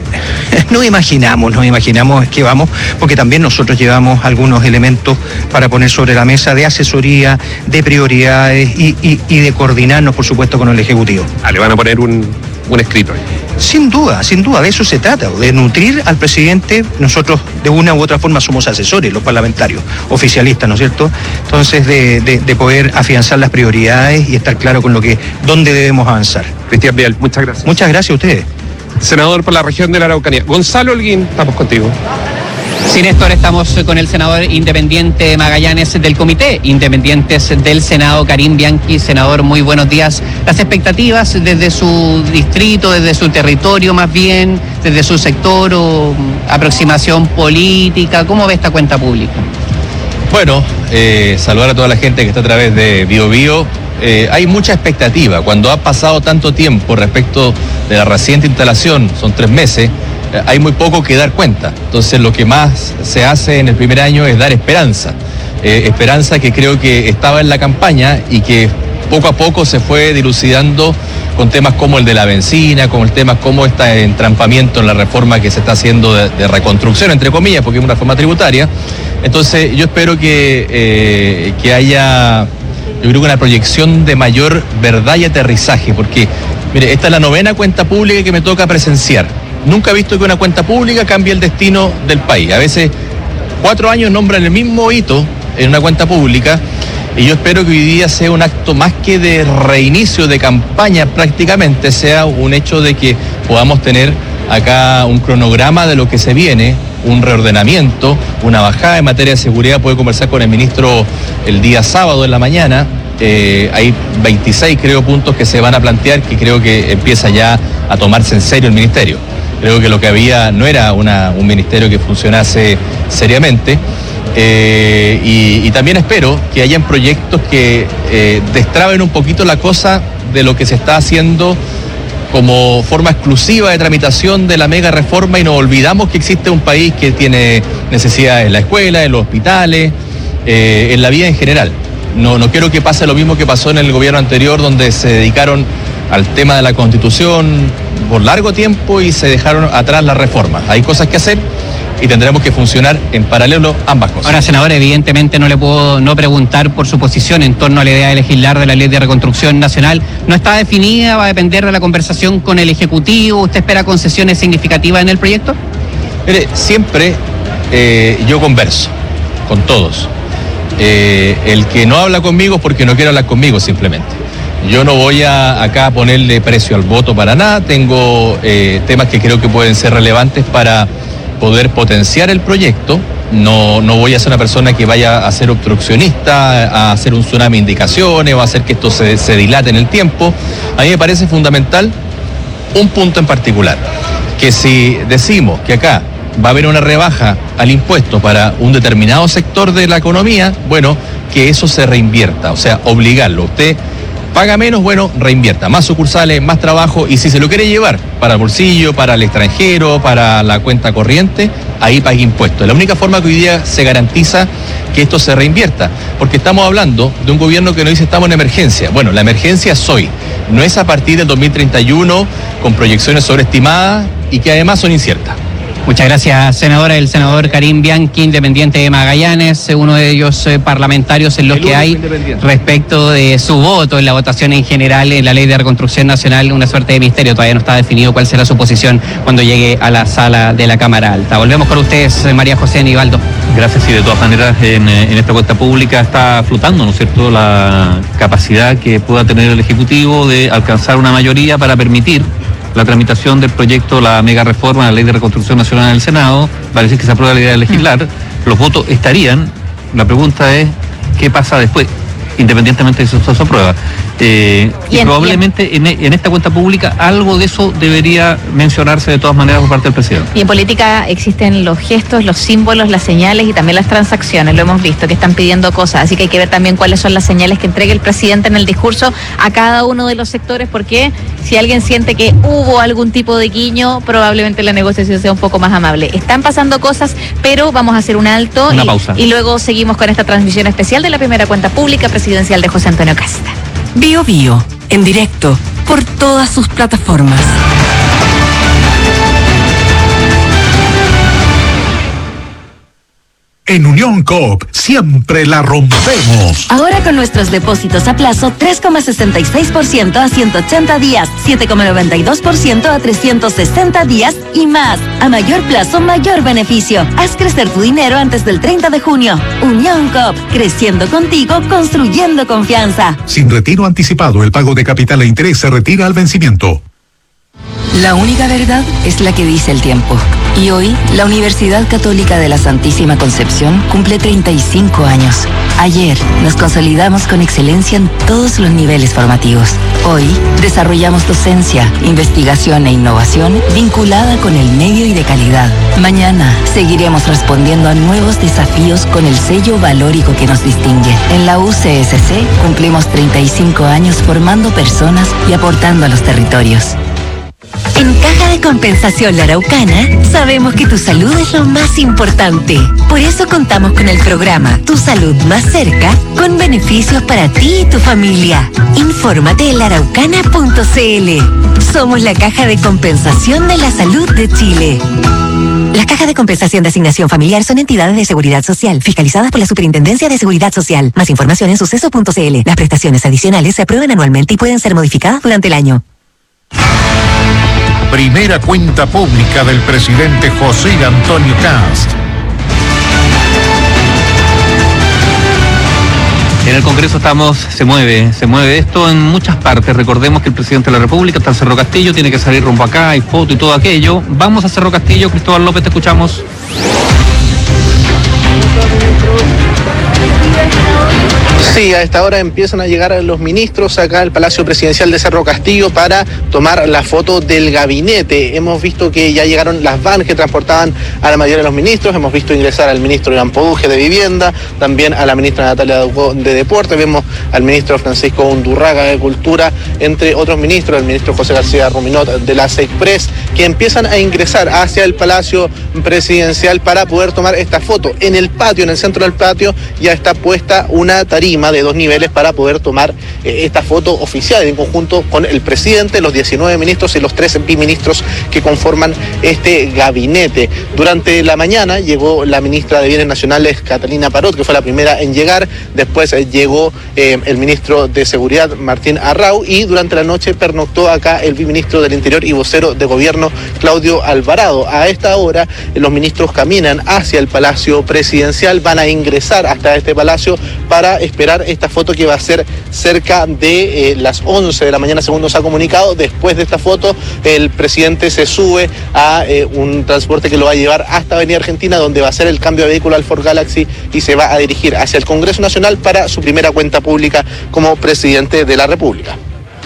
S3: No imaginamos, no imaginamos que vamos, porque también nosotros llevamos algunos elementos para poner sobre la mesa de asesoría, de prioridades y, y, y de coordinarnos, por supuesto, con el Ejecutivo.
S17: Ah, le van a poner un, un escrito ahí.
S3: Sin duda, sin duda, de eso se trata, de nutrir al presidente. Nosotros de una u otra forma somos asesores, los parlamentarios, oficialistas, ¿no es cierto? Entonces, de, de, de poder afianzar las prioridades y estar claro con lo que, dónde debemos avanzar.
S17: Cristian Vial, muchas gracias.
S3: Muchas gracias a ustedes.
S17: Senador por la región de la Araucanía. Gonzalo Holguín, estamos contigo.
S15: Sí, Néstor, estamos con el senador independiente Magallanes del Comité Independientes del Senado, Karim Bianchi. Senador, muy buenos días. Las expectativas desde su distrito, desde su territorio más bien, desde su sector o aproximación política, ¿cómo ve esta cuenta pública?
S4: Bueno, eh, saludar a toda la gente que está a través de Bio Bio. Eh, hay mucha expectativa. Cuando ha pasado tanto tiempo respecto de la reciente instalación, son tres meses, eh, hay muy poco que dar cuenta. Entonces lo que más se hace en el primer año es dar esperanza. Eh, esperanza que creo que estaba en la campaña y que poco a poco se fue dilucidando con temas como el de la benzina, con el temas como este entrampamiento en la reforma que se está haciendo de, de reconstrucción, entre comillas, porque es una reforma tributaria. Entonces yo espero que, eh, que haya... Yo creo que una proyección de mayor verdad y aterrizaje, porque, mire, esta es la novena cuenta pública que me toca presenciar. Nunca he visto que una cuenta pública cambie el destino del país. A veces, cuatro años nombran el mismo hito en una cuenta pública, y yo espero que hoy día sea un acto más que de reinicio de campaña prácticamente, sea un hecho de que podamos tener acá un cronograma de lo que se viene, un reordenamiento, una bajada en materia de seguridad. Puedo conversar con el ministro el día sábado en la mañana. Eh, hay veintiséis, creo, puntos que se van a plantear, que creo que empieza ya a tomarse en serio el ministerio. Creo que lo que había no era una, un ministerio que funcionase seriamente. Eh, y, y también espero que hayan proyectos que eh, destraben un poquito la cosa de lo que se está haciendo como forma exclusiva de tramitación de la mega reforma, y nos olvidamos que existe un país que tiene necesidades en la escuela, en los hospitales, eh, en la vida en general. No, no quiero que pase lo mismo que pasó en el gobierno anterior, donde se dedicaron al tema de la Constitución por largo tiempo y se dejaron atrás las reformas. Hay cosas que hacer y tendremos que funcionar en paralelo ambas cosas.
S15: Ahora, senador, evidentemente no le puedo no preguntar por su posición en torno a la idea de legislar de la Ley de Reconstrucción Nacional. ¿No está definida? ¿Va a depender de la conversación con el Ejecutivo? ¿Usted espera concesiones significativas en el proyecto?
S4: Mire, siempre eh, yo converso con todos. Eh, el que no habla conmigo es porque no quiere hablar conmigo simplemente. Yo no voy a acá a ponerle precio al voto para nada. Tengo eh, temas que creo que pueden ser relevantes para poder potenciar el proyecto. No, no voy a ser una persona que vaya a ser obstruccionista, a hacer un tsunami de indicaciones o a hacer que esto se, se dilate en el tiempo. A mí me parece fundamental un punto en particular, que si decimos que acá va a haber una rebaja al impuesto para un determinado sector de la economía, bueno, que eso se reinvierta, o sea, obligarlo. Usted paga menos, bueno, reinvierta, más sucursales, más trabajo, y si se lo quiere llevar para el bolsillo, para el extranjero, para la cuenta corriente, ahí pague impuestos. La única forma que hoy día se garantiza que esto se reinvierta, porque estamos hablando de un gobierno que nos dice estamos en emergencia. Bueno, la emergencia es hoy, no es a partir del dos mil treinta y uno con proyecciones sobreestimadas y que además son inciertas.
S15: Muchas gracias, senadora. El senador Karim Bianchi, independiente de Magallanes, uno de ellos eh, parlamentarios en los que hay respecto de su voto en la votación en general en la Ley de Reconstrucción Nacional, una suerte de misterio. Todavía no está definido cuál será su posición cuando llegue a la sala de la Cámara Alta. Volvemos con ustedes, María José Nivaldo.
S11: Gracias, y de todas maneras en, en esta cuenta pública está flotando, ¿no es cierto?, la capacidad que pueda tener el Ejecutivo de alcanzar una mayoría para permitir la tramitación del proyecto, la mega reforma de la Ley de Reconstrucción Nacional en el Senado. Parece que se aprueba la idea de legislar, los votos estarían, la pregunta es, ¿qué pasa después? Independientemente de si eso se aprueba. Eh, y, y en, probablemente y en, en esta cuenta pública algo de eso debería mencionarse de todas maneras por parte del presidente.
S12: Y en política existen los gestos, los símbolos, las señales y también las transacciones, lo hemos visto, que están pidiendo cosas, así que hay que ver también cuáles son las señales que entregue el presidente en el discurso a cada uno de los sectores, porque si alguien siente que hubo algún tipo de guiño, probablemente la negociación sea un poco más amable. Están pasando cosas, pero vamos a hacer un alto
S11: Una
S12: y,
S11: pausa.
S12: y luego seguimos con esta transmisión especial de la primera cuenta pública presidencial de José Antonio Casta.
S10: Bio Bio, en directo, por todas sus plataformas.
S5: En Unión Coop siempre la rompemos.
S6: Ahora con nuestros depósitos a plazo, tres coma sesenta y seis por ciento a ciento ochenta días, siete coma noventa y dos por ciento a trescientos sesenta días y más. A mayor plazo, mayor beneficio. Haz crecer tu dinero antes del treinta de junio. Unión Coop, creciendo contigo, construyendo confianza.
S5: Sin retiro anticipado, el pago de capital e interés se retira al vencimiento.
S6: La única verdad es la que dice el tiempo. Y hoy, la Universidad Católica de la Santísima Concepción cumple treinta y cinco años. Ayer, nos consolidamos con excelencia en todos los niveles formativos. Hoy, desarrollamos docencia, investigación e innovación vinculada con el medio y de calidad. Mañana, seguiremos respondiendo a nuevos desafíos con el sello valórico que nos distingue. En la U C S C, cumplimos treinta y cinco años formando personas y aportando a los territorios. En Caja de Compensación La Araucana, sabemos que tu salud es lo más importante. Por eso contamos con el programa Tu Salud Más Cerca, con beneficios para ti y tu familia. Infórmate en la araucana punto c l. Somos la Caja de Compensación de la Salud de Chile. Las cajas de compensación de asignación familiar son entidades de seguridad social, fiscalizadas por la Superintendencia de Seguridad Social. Más información en suceso punto c l. Las prestaciones adicionales se aprueban anualmente y pueden ser modificadas durante el año.
S2: Primera cuenta pública del presidente José Antonio Cast.
S11: En el Congreso estamos, se mueve, se mueve esto en muchas partes. Recordemos que el presidente de la República está en Cerro Castillo, tiene que salir rumbo acá, hay foto y todo aquello. Vamos a Cerro Castillo, Cristóbal López, te escuchamos.
S18: Sí, a esta hora empiezan a llegar los ministros acá al Palacio Presidencial de Cerro Castillo para tomar la foto del gabinete. Hemos visto que ya llegaron las vans que transportaban a la mayoría de los ministros. Hemos visto ingresar al ministro Iván Poduje de Vivienda, también a la ministra Natalia Ducó de Deporte. Vemos al ministro Francisco Undurraga de Cultura, entre otros ministros, el ministro José García Ruminot de la Sexpress, que empiezan a ingresar hacia el Palacio Presidencial para poder tomar esta foto. En el patio, en el centro del patio, ya está puesta una tarima
S8: máxima de dos niveles para poder tomar eh, esta foto oficial en conjunto con el presidente, los diecinueve ministros y los tres biministros que conforman este gabinete. Durante la mañana llegó la ministra de Bienes Nacionales, Catalina Parot, que fue la primera en llegar. Después eh, llegó eh, el ministro de Seguridad, Martín Arrau, y durante la noche pernoctó acá el biministro del Interior y vocero de Gobierno, Claudio Alvarado. A esta hora eh, los ministros caminan hacia el Palacio Presidencial, van a ingresar hasta este palacio para esperar esta foto que va a ser cerca de eh, las once de la mañana, según nos ha comunicado. Después de esta foto, el presidente se sube a eh, un transporte que lo va a llevar hasta Avenida Argentina, donde va a hacer el cambio de vehículo al Ford Galaxy y se va a dirigir hacia el Congreso Nacional para su primera cuenta pública como presidente de la República.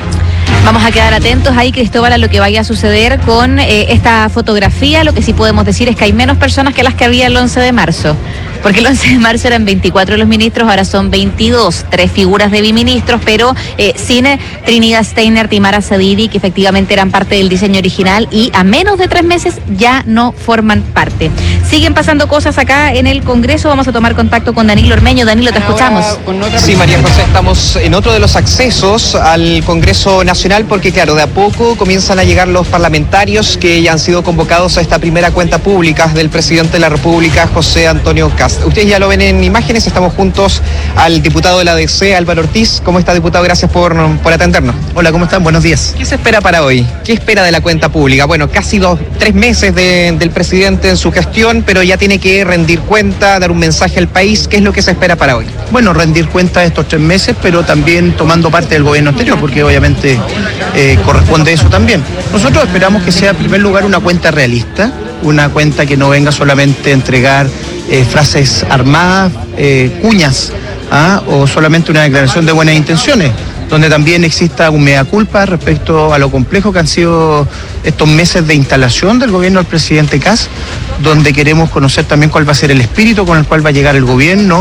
S12: Vamos a quedar atentos ahí, Cristóbal, a lo que vaya a suceder con eh, esta fotografía. Lo que sí podemos decir es que hay menos personas que las que había el once de marzo. Porque el once de marzo eran veinticuatro los ministros, ahora son veintidós, tres figuras de biministros, pero eh, sin Trinidad Steiner, Timara Sadidi, que efectivamente eran parte del diseño original y a menos de tres meses ya no forman parte. Siguen pasando cosas acá en el Congreso, vamos a tomar contacto con Danilo Ormeño. Danilo, te escuchamos.
S3: Sí, María José, estamos en otro de los accesos al Congreso Nacional porque, claro, de a poco comienzan a llegar los parlamentarios que ya han sido convocados a esta primera cuenta pública del presidente de la República, José Antonio Kast. Ustedes ya lo ven en imágenes, estamos juntos al diputado de la D C, Álvaro Ortiz. ¿Cómo está, diputado? Gracias por, por atendernos.
S9: Hola, ¿cómo están? Buenos días.
S3: ¿Qué se espera para hoy? ¿Qué espera de la cuenta pública? Bueno, casi dos, tres meses de, del presidente en su gestión, pero ya tiene que rendir cuenta, dar un mensaje al país. ¿Qué es lo que se espera para hoy?
S9: Bueno, rendir cuenta de estos tres meses, pero también tomando parte del gobierno anterior, porque obviamente eh, corresponde eso también. Nosotros esperamos que sea, en primer lugar, una cuenta realista, una cuenta que no venga solamente a entregar eh, frases armadas, eh, cuñas, ¿ah? o solamente una declaración de buenas intenciones, donde también exista un mea culpa respecto a lo complejo que han sido estos meses de instalación del gobierno del presidente Kast, donde queremos conocer también cuál va a ser el espíritu con el cual va a llegar el gobierno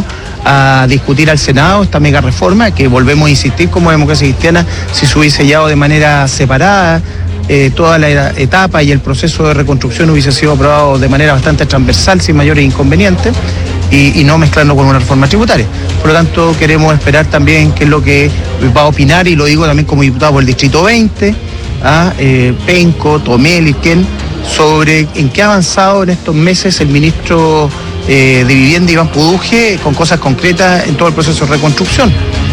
S9: a discutir al Senado esta mega reforma, que volvemos a insistir como democracia cristiana, si se hubiese llevado de manera separada, Eh, toda la etapa y el proceso de reconstrucción hubiese sido aprobado de manera bastante transversal, sin mayores inconvenientes, y, y no mezclando con una reforma tributaria. Por lo tanto, queremos esperar también qué es lo que va a opinar, y lo digo también como diputado por el Distrito veinte, a eh, Penco, Tomé, Isquén, sobre en qué ha avanzado en estos meses el ministro eh, de Vivienda, Iván Puduje, con cosas concretas en todo el proceso de reconstrucción.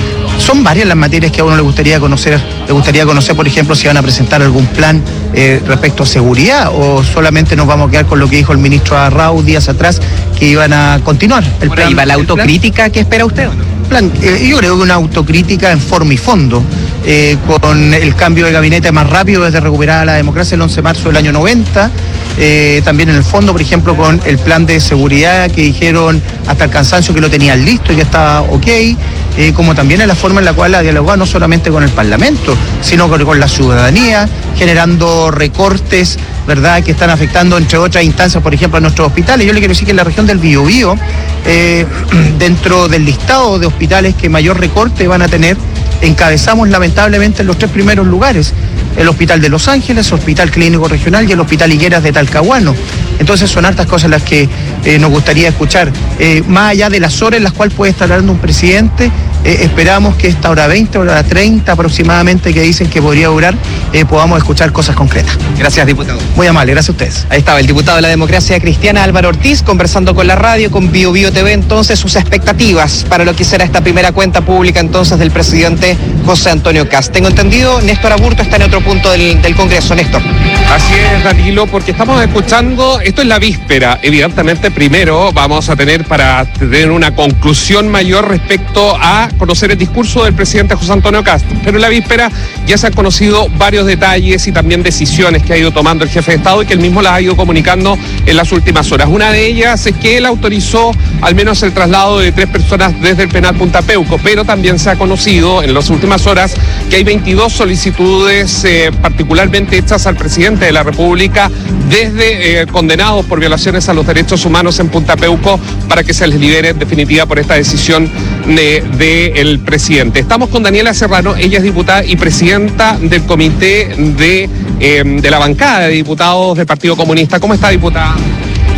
S9: Son varias las materias que a uno le gustaría conocer. Le gustaría conocer, por ejemplo, si van a presentar algún plan eh, respecto a seguridad, o solamente nos vamos a quedar con lo que dijo el ministro Arrau días atrás, que iban a continuar el
S3: Por
S9: plan.
S3: ahí va la autocrítica, ¿qué espera usted?
S9: Plan, eh, yo creo que una autocrítica en forma y fondo, eh, con el cambio de gabinete más rápido desde recuperar la democracia el once de marzo del año noventa, eh, también en el fondo, por ejemplo, con el plan de seguridad que dijeron hasta el cansancio que lo tenían listo y que estaba ok, eh, como también en la forma en la cual ha dialogado no solamente con el Parlamento, sino con, con la ciudadanía, generando recortes, ¿verdad?, que están afectando, entre otras instancias, por ejemplo, a nuestros hospitales. Yo le quiero decir que en la región del Biobío, eh, dentro del listado de hospitales que mayor recorte van a tener, encabezamos lamentablemente en los tres primeros lugares: el Hospital de Los Ángeles, el Hospital Clínico Regional y el Hospital Higueras de Talcahuano. Entonces son hartas cosas las que eh, nos gustaría escuchar. Eh, más allá de las horas en las cuales puede estar hablando un presidente, eh, esperamos que esta hora veinte, hora treinta aproximadamente, que dicen que podría durar, eh, podamos escuchar cosas concretas.
S3: Gracias, diputado.
S9: Muy amable, gracias a ustedes.
S3: Ahí estaba el diputado de la Democracia Cristiana, Álvaro Ortiz, conversando con la radio, con Bio Bio T V, entonces sus expectativas para lo que será esta primera cuenta pública entonces del presidente José Antonio Kast. Tengo entendido, Néstor Aburto está en otro punto del, del Congreso. Néstor.
S17: Así es, Danilo, porque estamos escuchando, esto es la víspera, evidentemente primero vamos a tener para tener una conclusión mayor respecto a conocer el discurso del presidente José Antonio Kast, pero en la víspera ya se han conocido varios detalles y también decisiones que ha ido tomando el jefe de Estado y que él mismo las ha ido comunicando en las últimas horas. Una de ellas es que él autorizó al menos el traslado de tres personas desde el penal Punta Peuco, pero también se ha conocido en las últimas horas que hay veintidós solicitudes eh, particularmente hechas al presidente de la República desde eh, condenados por violaciones a los derechos humanos en Punta Peuco, para que se les libere en definitiva por esta decisión del de presidente. Estamos con Daniela Serrano, ella es diputada y presidenta del comité de, eh, de la bancada de diputados del Partido Comunista. ¿Cómo está, diputada?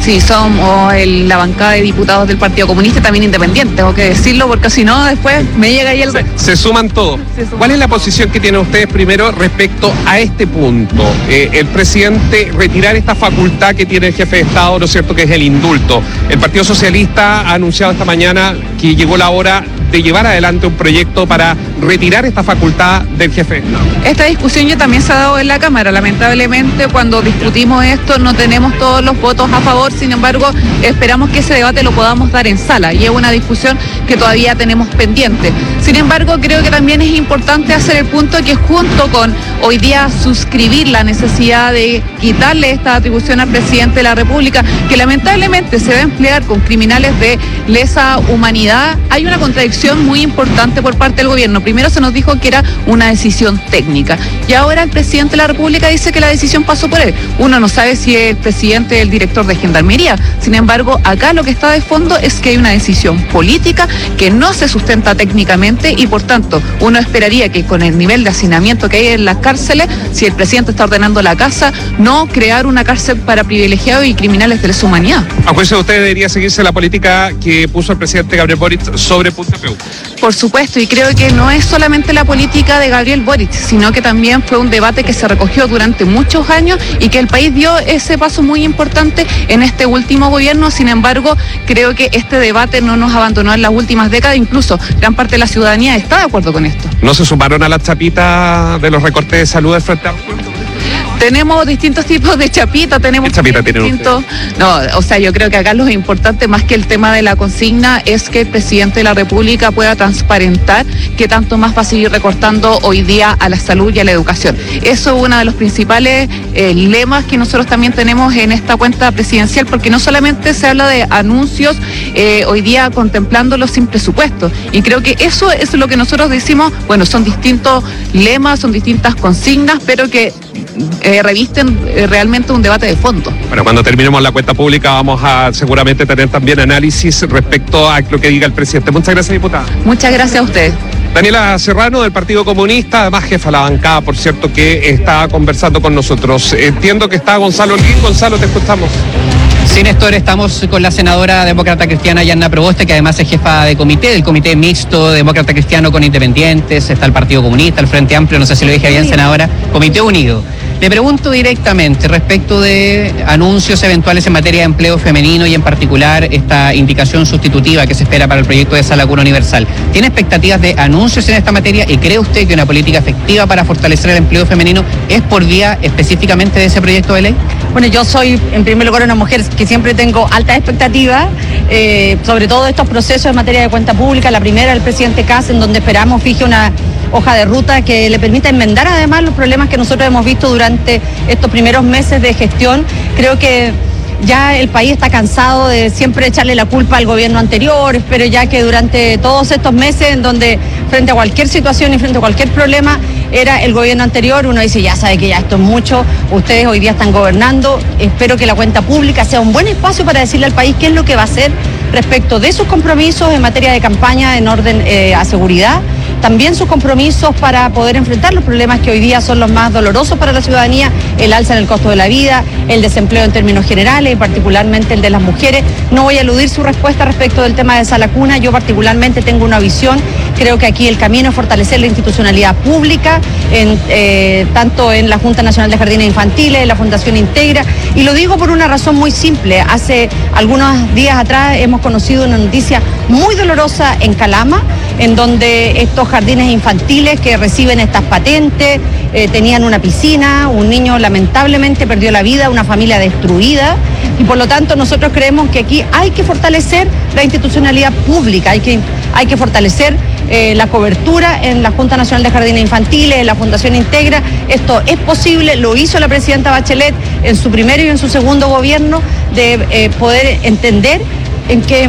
S7: Sí, somos el- la bancada de diputados del Partido Comunista, también independiente, tengo que decirlo, porque si no, después me llega ahí el...
S17: Se, se suman todos. ¿Cuál es la posición que tienen ustedes primero respecto a este punto? Eh, el presidente retirar esta facultad que tiene el jefe de Estado, ¿no es cierto?, que es el indulto. El Partido Socialista ha anunciado esta mañana que llegó la hora de llevar adelante un proyecto para retirar esta facultad del jefe de Estado.
S7: Esta discusión ya también se ha dado en la Cámara. Lamentablemente, cuando discutimos esto, no tenemos todos los votos a favor. Sin embargo, esperamos que ese debate lo podamos dar en sala. Y es una discusión que todavía tenemos pendiente. Sin embargo, creo que también es importante hacer el punto que junto con hoy día suscribir la necesidad de quitarle esta atribución al presidente de la República, que lamentablemente se va a emplear con criminales de lesa humanidad, hay una contradicción muy importante por parte del gobierno. Primero se nos dijo que era una decisión técnica y ahora el presidente de la República dice que la decisión pasó por él. Uno no sabe si es el presidente o el director de Gendarmería. Sin embargo, acá lo que está de fondo es que hay una decisión política que no se sustenta técnicamente y por tanto uno esperaría que con el nivel de hacinamiento que hay en las cárceles, si el presidente está ordenando la casa, no crear una cárcel para privilegiados y criminales de lesa humanidad.
S17: A juicio de usted debería seguirse la política que puso el presidente Gabriel Boric sobre Punta Peuco.
S7: Por supuesto, y creo que no es solamente la política de Gabriel Boric, sino que también fue un debate que se recogió durante muchos años y que el país dio ese paso muy importante en este último gobierno. Sin embargo, creo que este debate no nos abandonó en las últimas décadas, incluso gran parte de la ciudadanía está de acuerdo con esto.
S17: ¿No se sumaron a la chapita de los recortes de salud del Frente Amplio?
S7: Tenemos distintos tipos de chapita, tenemos
S17: ¿Qué chapita tienen
S7: distintos... No, o sea, yo creo que acá lo importante, más que el tema de la consigna, es que el presidente de la República pueda transparentar qué tanto más va a seguir recortando hoy día a la salud y a la educación. Eso es uno de los principales eh, lemas que nosotros también tenemos en esta cuenta presidencial, porque no solamente se habla de anuncios eh, hoy día contemplándolos sin presupuesto, y creo que eso es lo que nosotros decimos, bueno, son distintos lemas, son distintas consignas, pero que eh, revisten eh, realmente un debate de fondo.
S17: Bueno, cuando terminemos la cuenta pública vamos a seguramente tener también análisis respecto a lo que diga el presidente. Muchas gracias, diputada.
S7: Muchas gracias a usted.
S17: Daniela Serrano, del Partido Comunista, además jefa de la bancada, por cierto, que está conversando con nosotros. Entiendo que está Gonzalo Holguín. Gonzalo, te escuchamos.
S15: Sí, Néstor, estamos con la senadora demócrata cristiana Yanna Proboste, que además es jefa de comité, del comité mixto demócrata cristiano con independientes, está el Partido Comunista, el Frente Amplio, no sé si lo dije bien, senadora, Comité Unido. Le pregunto directamente respecto de anuncios eventuales en materia de empleo femenino y en particular esta indicación sustitutiva que se espera para el proyecto de Sala Cuna Universal. ¿Tiene expectativas de anuncios en esta materia y cree usted que una política efectiva para fortalecer el empleo femenino es por vía específicamente de ese proyecto de ley?
S13: Bueno, yo soy en primer lugar una mujer que siempre tengo altas expectativas, eh, sobre todo estos procesos en materia de cuenta pública. La primera, el presidente Kast, en donde esperamos fije una hoja de ruta que le permita enmendar además los problemas que nosotros hemos visto durante estos primeros meses de gestión. Creo que ya el país está cansado de siempre echarle la culpa al gobierno anterior, pero ya que durante todos estos meses en donde frente a cualquier situación y frente a cualquier problema era el gobierno anterior, uno dice ya sabe que ya esto es mucho, ustedes hoy día están gobernando, espero que la cuenta pública sea un buen espacio para decirle al país qué es lo que va a hacer respecto de sus compromisos en materia de campaña en orden eh, a seguridad, también sus compromisos para poder enfrentar los problemas que hoy día son los más dolorosos para la ciudadanía, el alza en el costo de la vida, el desempleo en términos generales, particularmente el de las mujeres. No voy a eludir su respuesta respecto del tema de Sala Cuna, yo particularmente tengo una visión, creo que aquí el camino es fortalecer la institucionalidad pública, en, eh, tanto en la Junta Nacional de Jardines Infantiles, en la Fundación Integra, y lo digo por una razón muy simple. Hace algunos días atrás hemos conocido una noticia muy dolorosa en Calama, en donde estos jardines infantiles que reciben estas patentes eh, tenían una piscina, un niño lamentablemente perdió la vida, una familia destruida, y por lo tanto nosotros creemos que aquí hay que fortalecer la institucionalidad pública, hay que, hay que fortalecer eh, la cobertura en la Junta Nacional de Jardines Infantiles, en la Fundación Integra. Esto es posible, lo hizo la presidenta Bachelet en su primero y en su segundo gobierno, de eh, poder entender en que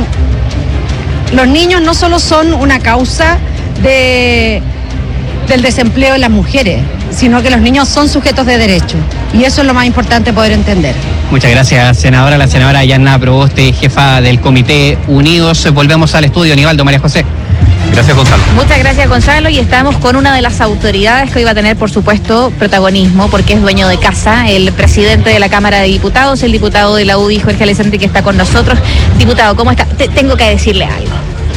S13: los niños no solo son una causa de, del desempleo de las mujeres, sino que los niños son sujetos de derecho. Y eso es lo más importante poder entender.
S15: Muchas gracias, senadora. La senadora Yanna Proboste, jefa del Comité Unidos. Volvemos al estudio. Nivaldo, María José.
S11: Gracias, Gonzalo.
S12: Muchas gracias, Gonzalo, y estamos con una de las autoridades que hoy va a tener, por supuesto, protagonismo, porque es dueño de casa, el presidente de la Cámara de Diputados, el diputado de la U D I, Jorge Alessandri, que está con nosotros. Diputado, ¿cómo está? Te, tengo que decirle algo.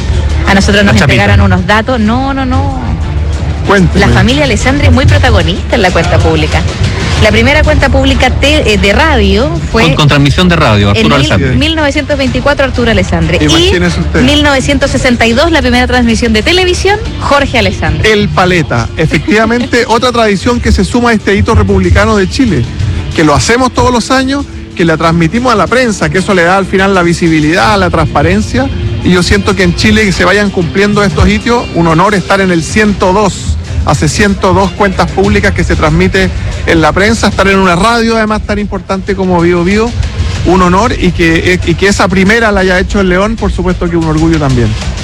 S12: A nosotros nos entregaron unos datos. No, no, no.
S14: Cuénteme.
S12: La familia Alessandri es muy protagonista en la cuenta pública. La primera cuenta pública te, eh, de radio fue...
S11: Con, con transmisión de radio, Arturo
S12: en
S11: Alessandri.
S12: mil, mil novecientos veinticuatro, Arturo Alessandri.
S14: Imagínese
S12: y
S14: usted.
S12: mil novecientos sesenta y dos, la primera transmisión de televisión, Jorge Alessandri.
S14: El Paleta. Efectivamente, otra tradición que se suma a este hito republicano de Chile, que lo hacemos todos los años, que la transmitimos a la prensa, que eso le da al final la visibilidad, la transparencia, y yo siento que en Chile que se vayan cumpliendo estos hitos, un honor estar en el ciento dos. Hace ciento dos cuentas públicas que se transmite en la prensa, estar en una radio además tan importante como Bio Bio, un honor, y que, y que esa primera la haya hecho el León, por supuesto que un orgullo también.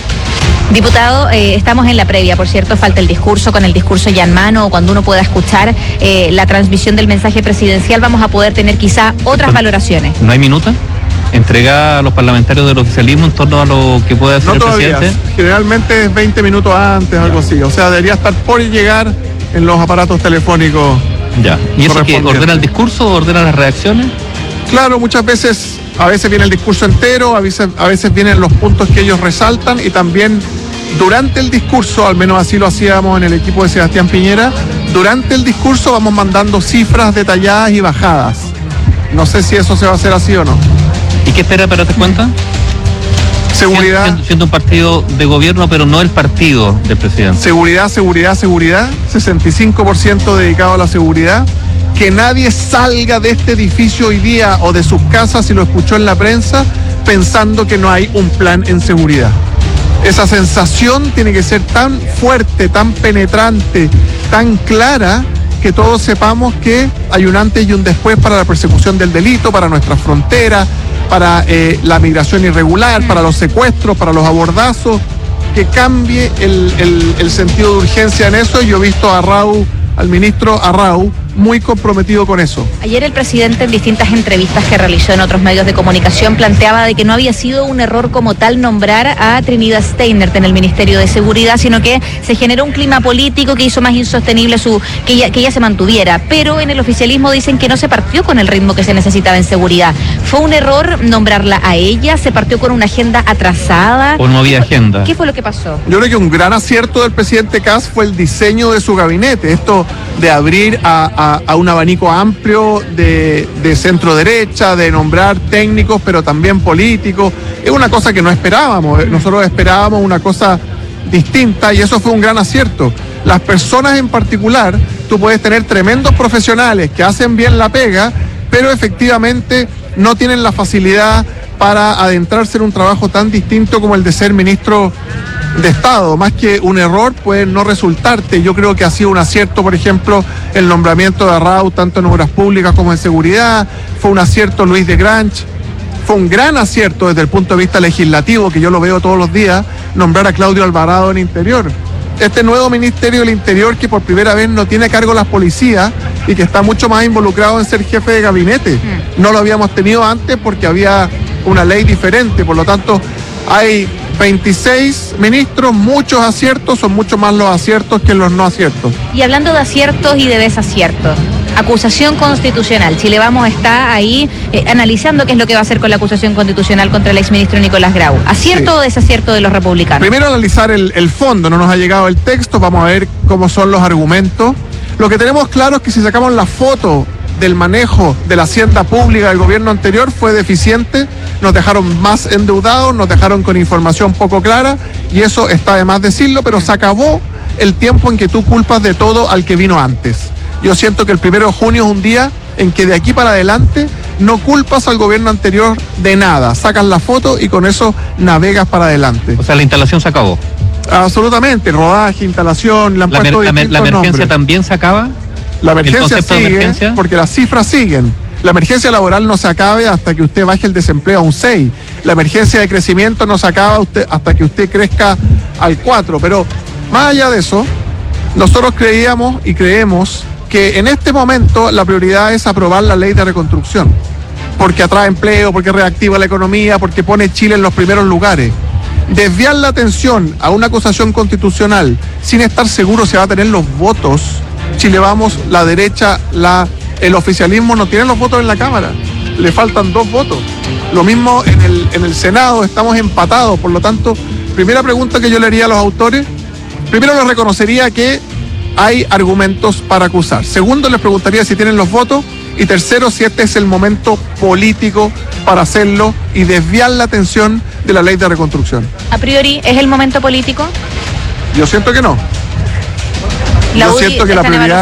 S12: Diputado, eh, estamos en la previa, por cierto, falta el discurso, con el discurso ya en mano, cuando uno pueda escuchar eh, la transmisión del mensaje presidencial, vamos a poder tener quizá otras valoraciones.
S11: ¿No hay minuta? ¿Entregada a los parlamentarios del oficialismo en torno a lo que puede hacer
S14: No
S11: el
S14: todavía,
S11: presidente?
S14: generalmente es veinte minutos antes, algo así, o sea, debería estar por llegar en los aparatos telefónicos.
S11: Ya. ¿Y eso qué?
S14: correspondientes.
S11: ¿Ordena el discurso o ordena las reacciones?
S14: Claro, muchas veces, a veces viene el discurso entero, a veces, a veces vienen los puntos que ellos resaltan, y también durante el discurso, al menos así lo hacíamos en el equipo de Sebastián Piñera, durante el discurso vamos mandando cifras detalladas y bajadas. No sé si eso se va a hacer así o no.
S11: ¿Y qué espera para darte cuenta?
S14: Seguridad.
S11: Siendo, siendo un partido de gobierno, pero no el partido del presidente.
S14: Seguridad, seguridad, seguridad. sesenta y cinco por ciento dedicado a la seguridad. Que nadie salga de este edificio hoy día o de sus casas, si lo escuchó en la prensa, pensando que no hay un plan en seguridad. Esa sensación tiene que ser tan fuerte, tan penetrante, tan clara, que todos sepamos que hay un antes y un después para la persecución del delito, para nuestras fronteras, para eh, la migración irregular, para los secuestros, para los abordazos, que cambie el, el, el sentido de urgencia en eso. Yo he visto a Arrau, al ministro Arrau, muy comprometido con eso.
S12: Ayer el presidente, en distintas entrevistas que realizó en otros medios de comunicación, planteaba de que no había sido un error como tal nombrar a Trinidad Steinert en el Ministerio de Seguridad, sino que se generó un clima político que hizo más insostenible su que ella, que ella se mantuviera. Pero en el oficialismo dicen que no se partió con el ritmo que se necesitaba en seguridad. ¿Fue un error nombrarla a ella? ¿Se partió con una agenda atrasada?
S11: ¿O no había agenda?
S12: ¿Qué fue lo que pasó?
S14: Yo creo que un gran acierto del presidente Kast fue el diseño de su gabinete, esto de abrir a, a, a un abanico amplio de, de centro derecha, de nombrar técnicos, pero también políticos. Es una cosa que no esperábamos, nosotros esperábamos una cosa distinta, y eso fue un gran acierto. Las personas en particular, tú puedes tener tremendos profesionales que hacen bien la pega, pero efectivamente no tienen la facilidad para adentrarse en un trabajo tan distinto como el de ser ministro de Estado. Más que un error, puede no resultarte. Yo creo que ha sido un acierto, por ejemplo, el nombramiento de Arrau, tanto en obras públicas como en seguridad. Fue un acierto Luis de Granch. Fue un gran acierto desde el punto de vista legislativo, que yo lo veo todos los días, nombrar a Claudio Alvarado en Interior. Este nuevo Ministerio del Interior, que por primera vez no tiene a cargo las policías y que está mucho más involucrado en ser jefe de gabinete. No lo habíamos tenido antes porque había una ley diferente, por lo tanto hay veintiséis ministros, muchos aciertos, son mucho más los aciertos que los no aciertos.
S12: Y hablando de aciertos y de desaciertos, acusación constitucional. Chile Vamos está ahí eh, analizando qué es lo que va a hacer con la acusación constitucional contra el exministro Nicolás Grau. ¿Acierto sí. o desacierto de los republicanos?
S14: Primero analizar el, el fondo, no nos ha llegado el texto, vamos a ver cómo son los argumentos. Lo que tenemos claro es que si sacamos la foto del manejo de la hacienda pública del gobierno anterior fue deficiente, nos dejaron más endeudados, nos dejaron con información poco clara, y eso está de más decirlo, pero se acabó el tiempo en que tú culpas de todo al que vino antes. Yo siento que el primero de junio es un día en que de aquí para adelante no culpas al gobierno anterior de nada, sacas la foto y con eso navegas para adelante.
S11: O sea, la instalación se acabó.
S14: Absolutamente, rodaje, instalación, le han
S11: la,
S14: puesto
S11: la, la emergencia
S14: nombres.
S11: También se acaba.
S14: La emergencia sigue,
S11: emergencia?
S14: porque las cifras siguen. La emergencia laboral no se acabe hasta que usted baje el desempleo a un seis. La emergencia de crecimiento no se acaba usted, hasta que usted crezca al cuatro. Pero más allá de eso, nosotros creíamos y creemos que en este momento la prioridad es aprobar la ley de reconstrucción, porque atrae empleo, porque reactiva la economía, porque pone Chile en los primeros lugares. desviar la atención a una acusación constitucional sin estar seguro si va a tener los votos. Chile Vamos, la derecha, la, el oficialismo no tienen los votos en la Cámara, le faltan dos votos. Lo mismo en el, en el Senado, estamos empatados, por lo tanto, primera pregunta que yo le haría a los autores, primero les reconocería que hay argumentos para acusar. Segundo, les preguntaría si tienen los votos. Y tercero, si este es el momento político para hacerlo y desviar la atención de la ley de reconstrucción.
S12: A priori, ¿es el momento político?
S14: Yo siento que no.
S12: La
S14: Yo
S12: U D I
S14: siento que la
S12: está en
S14: prioridad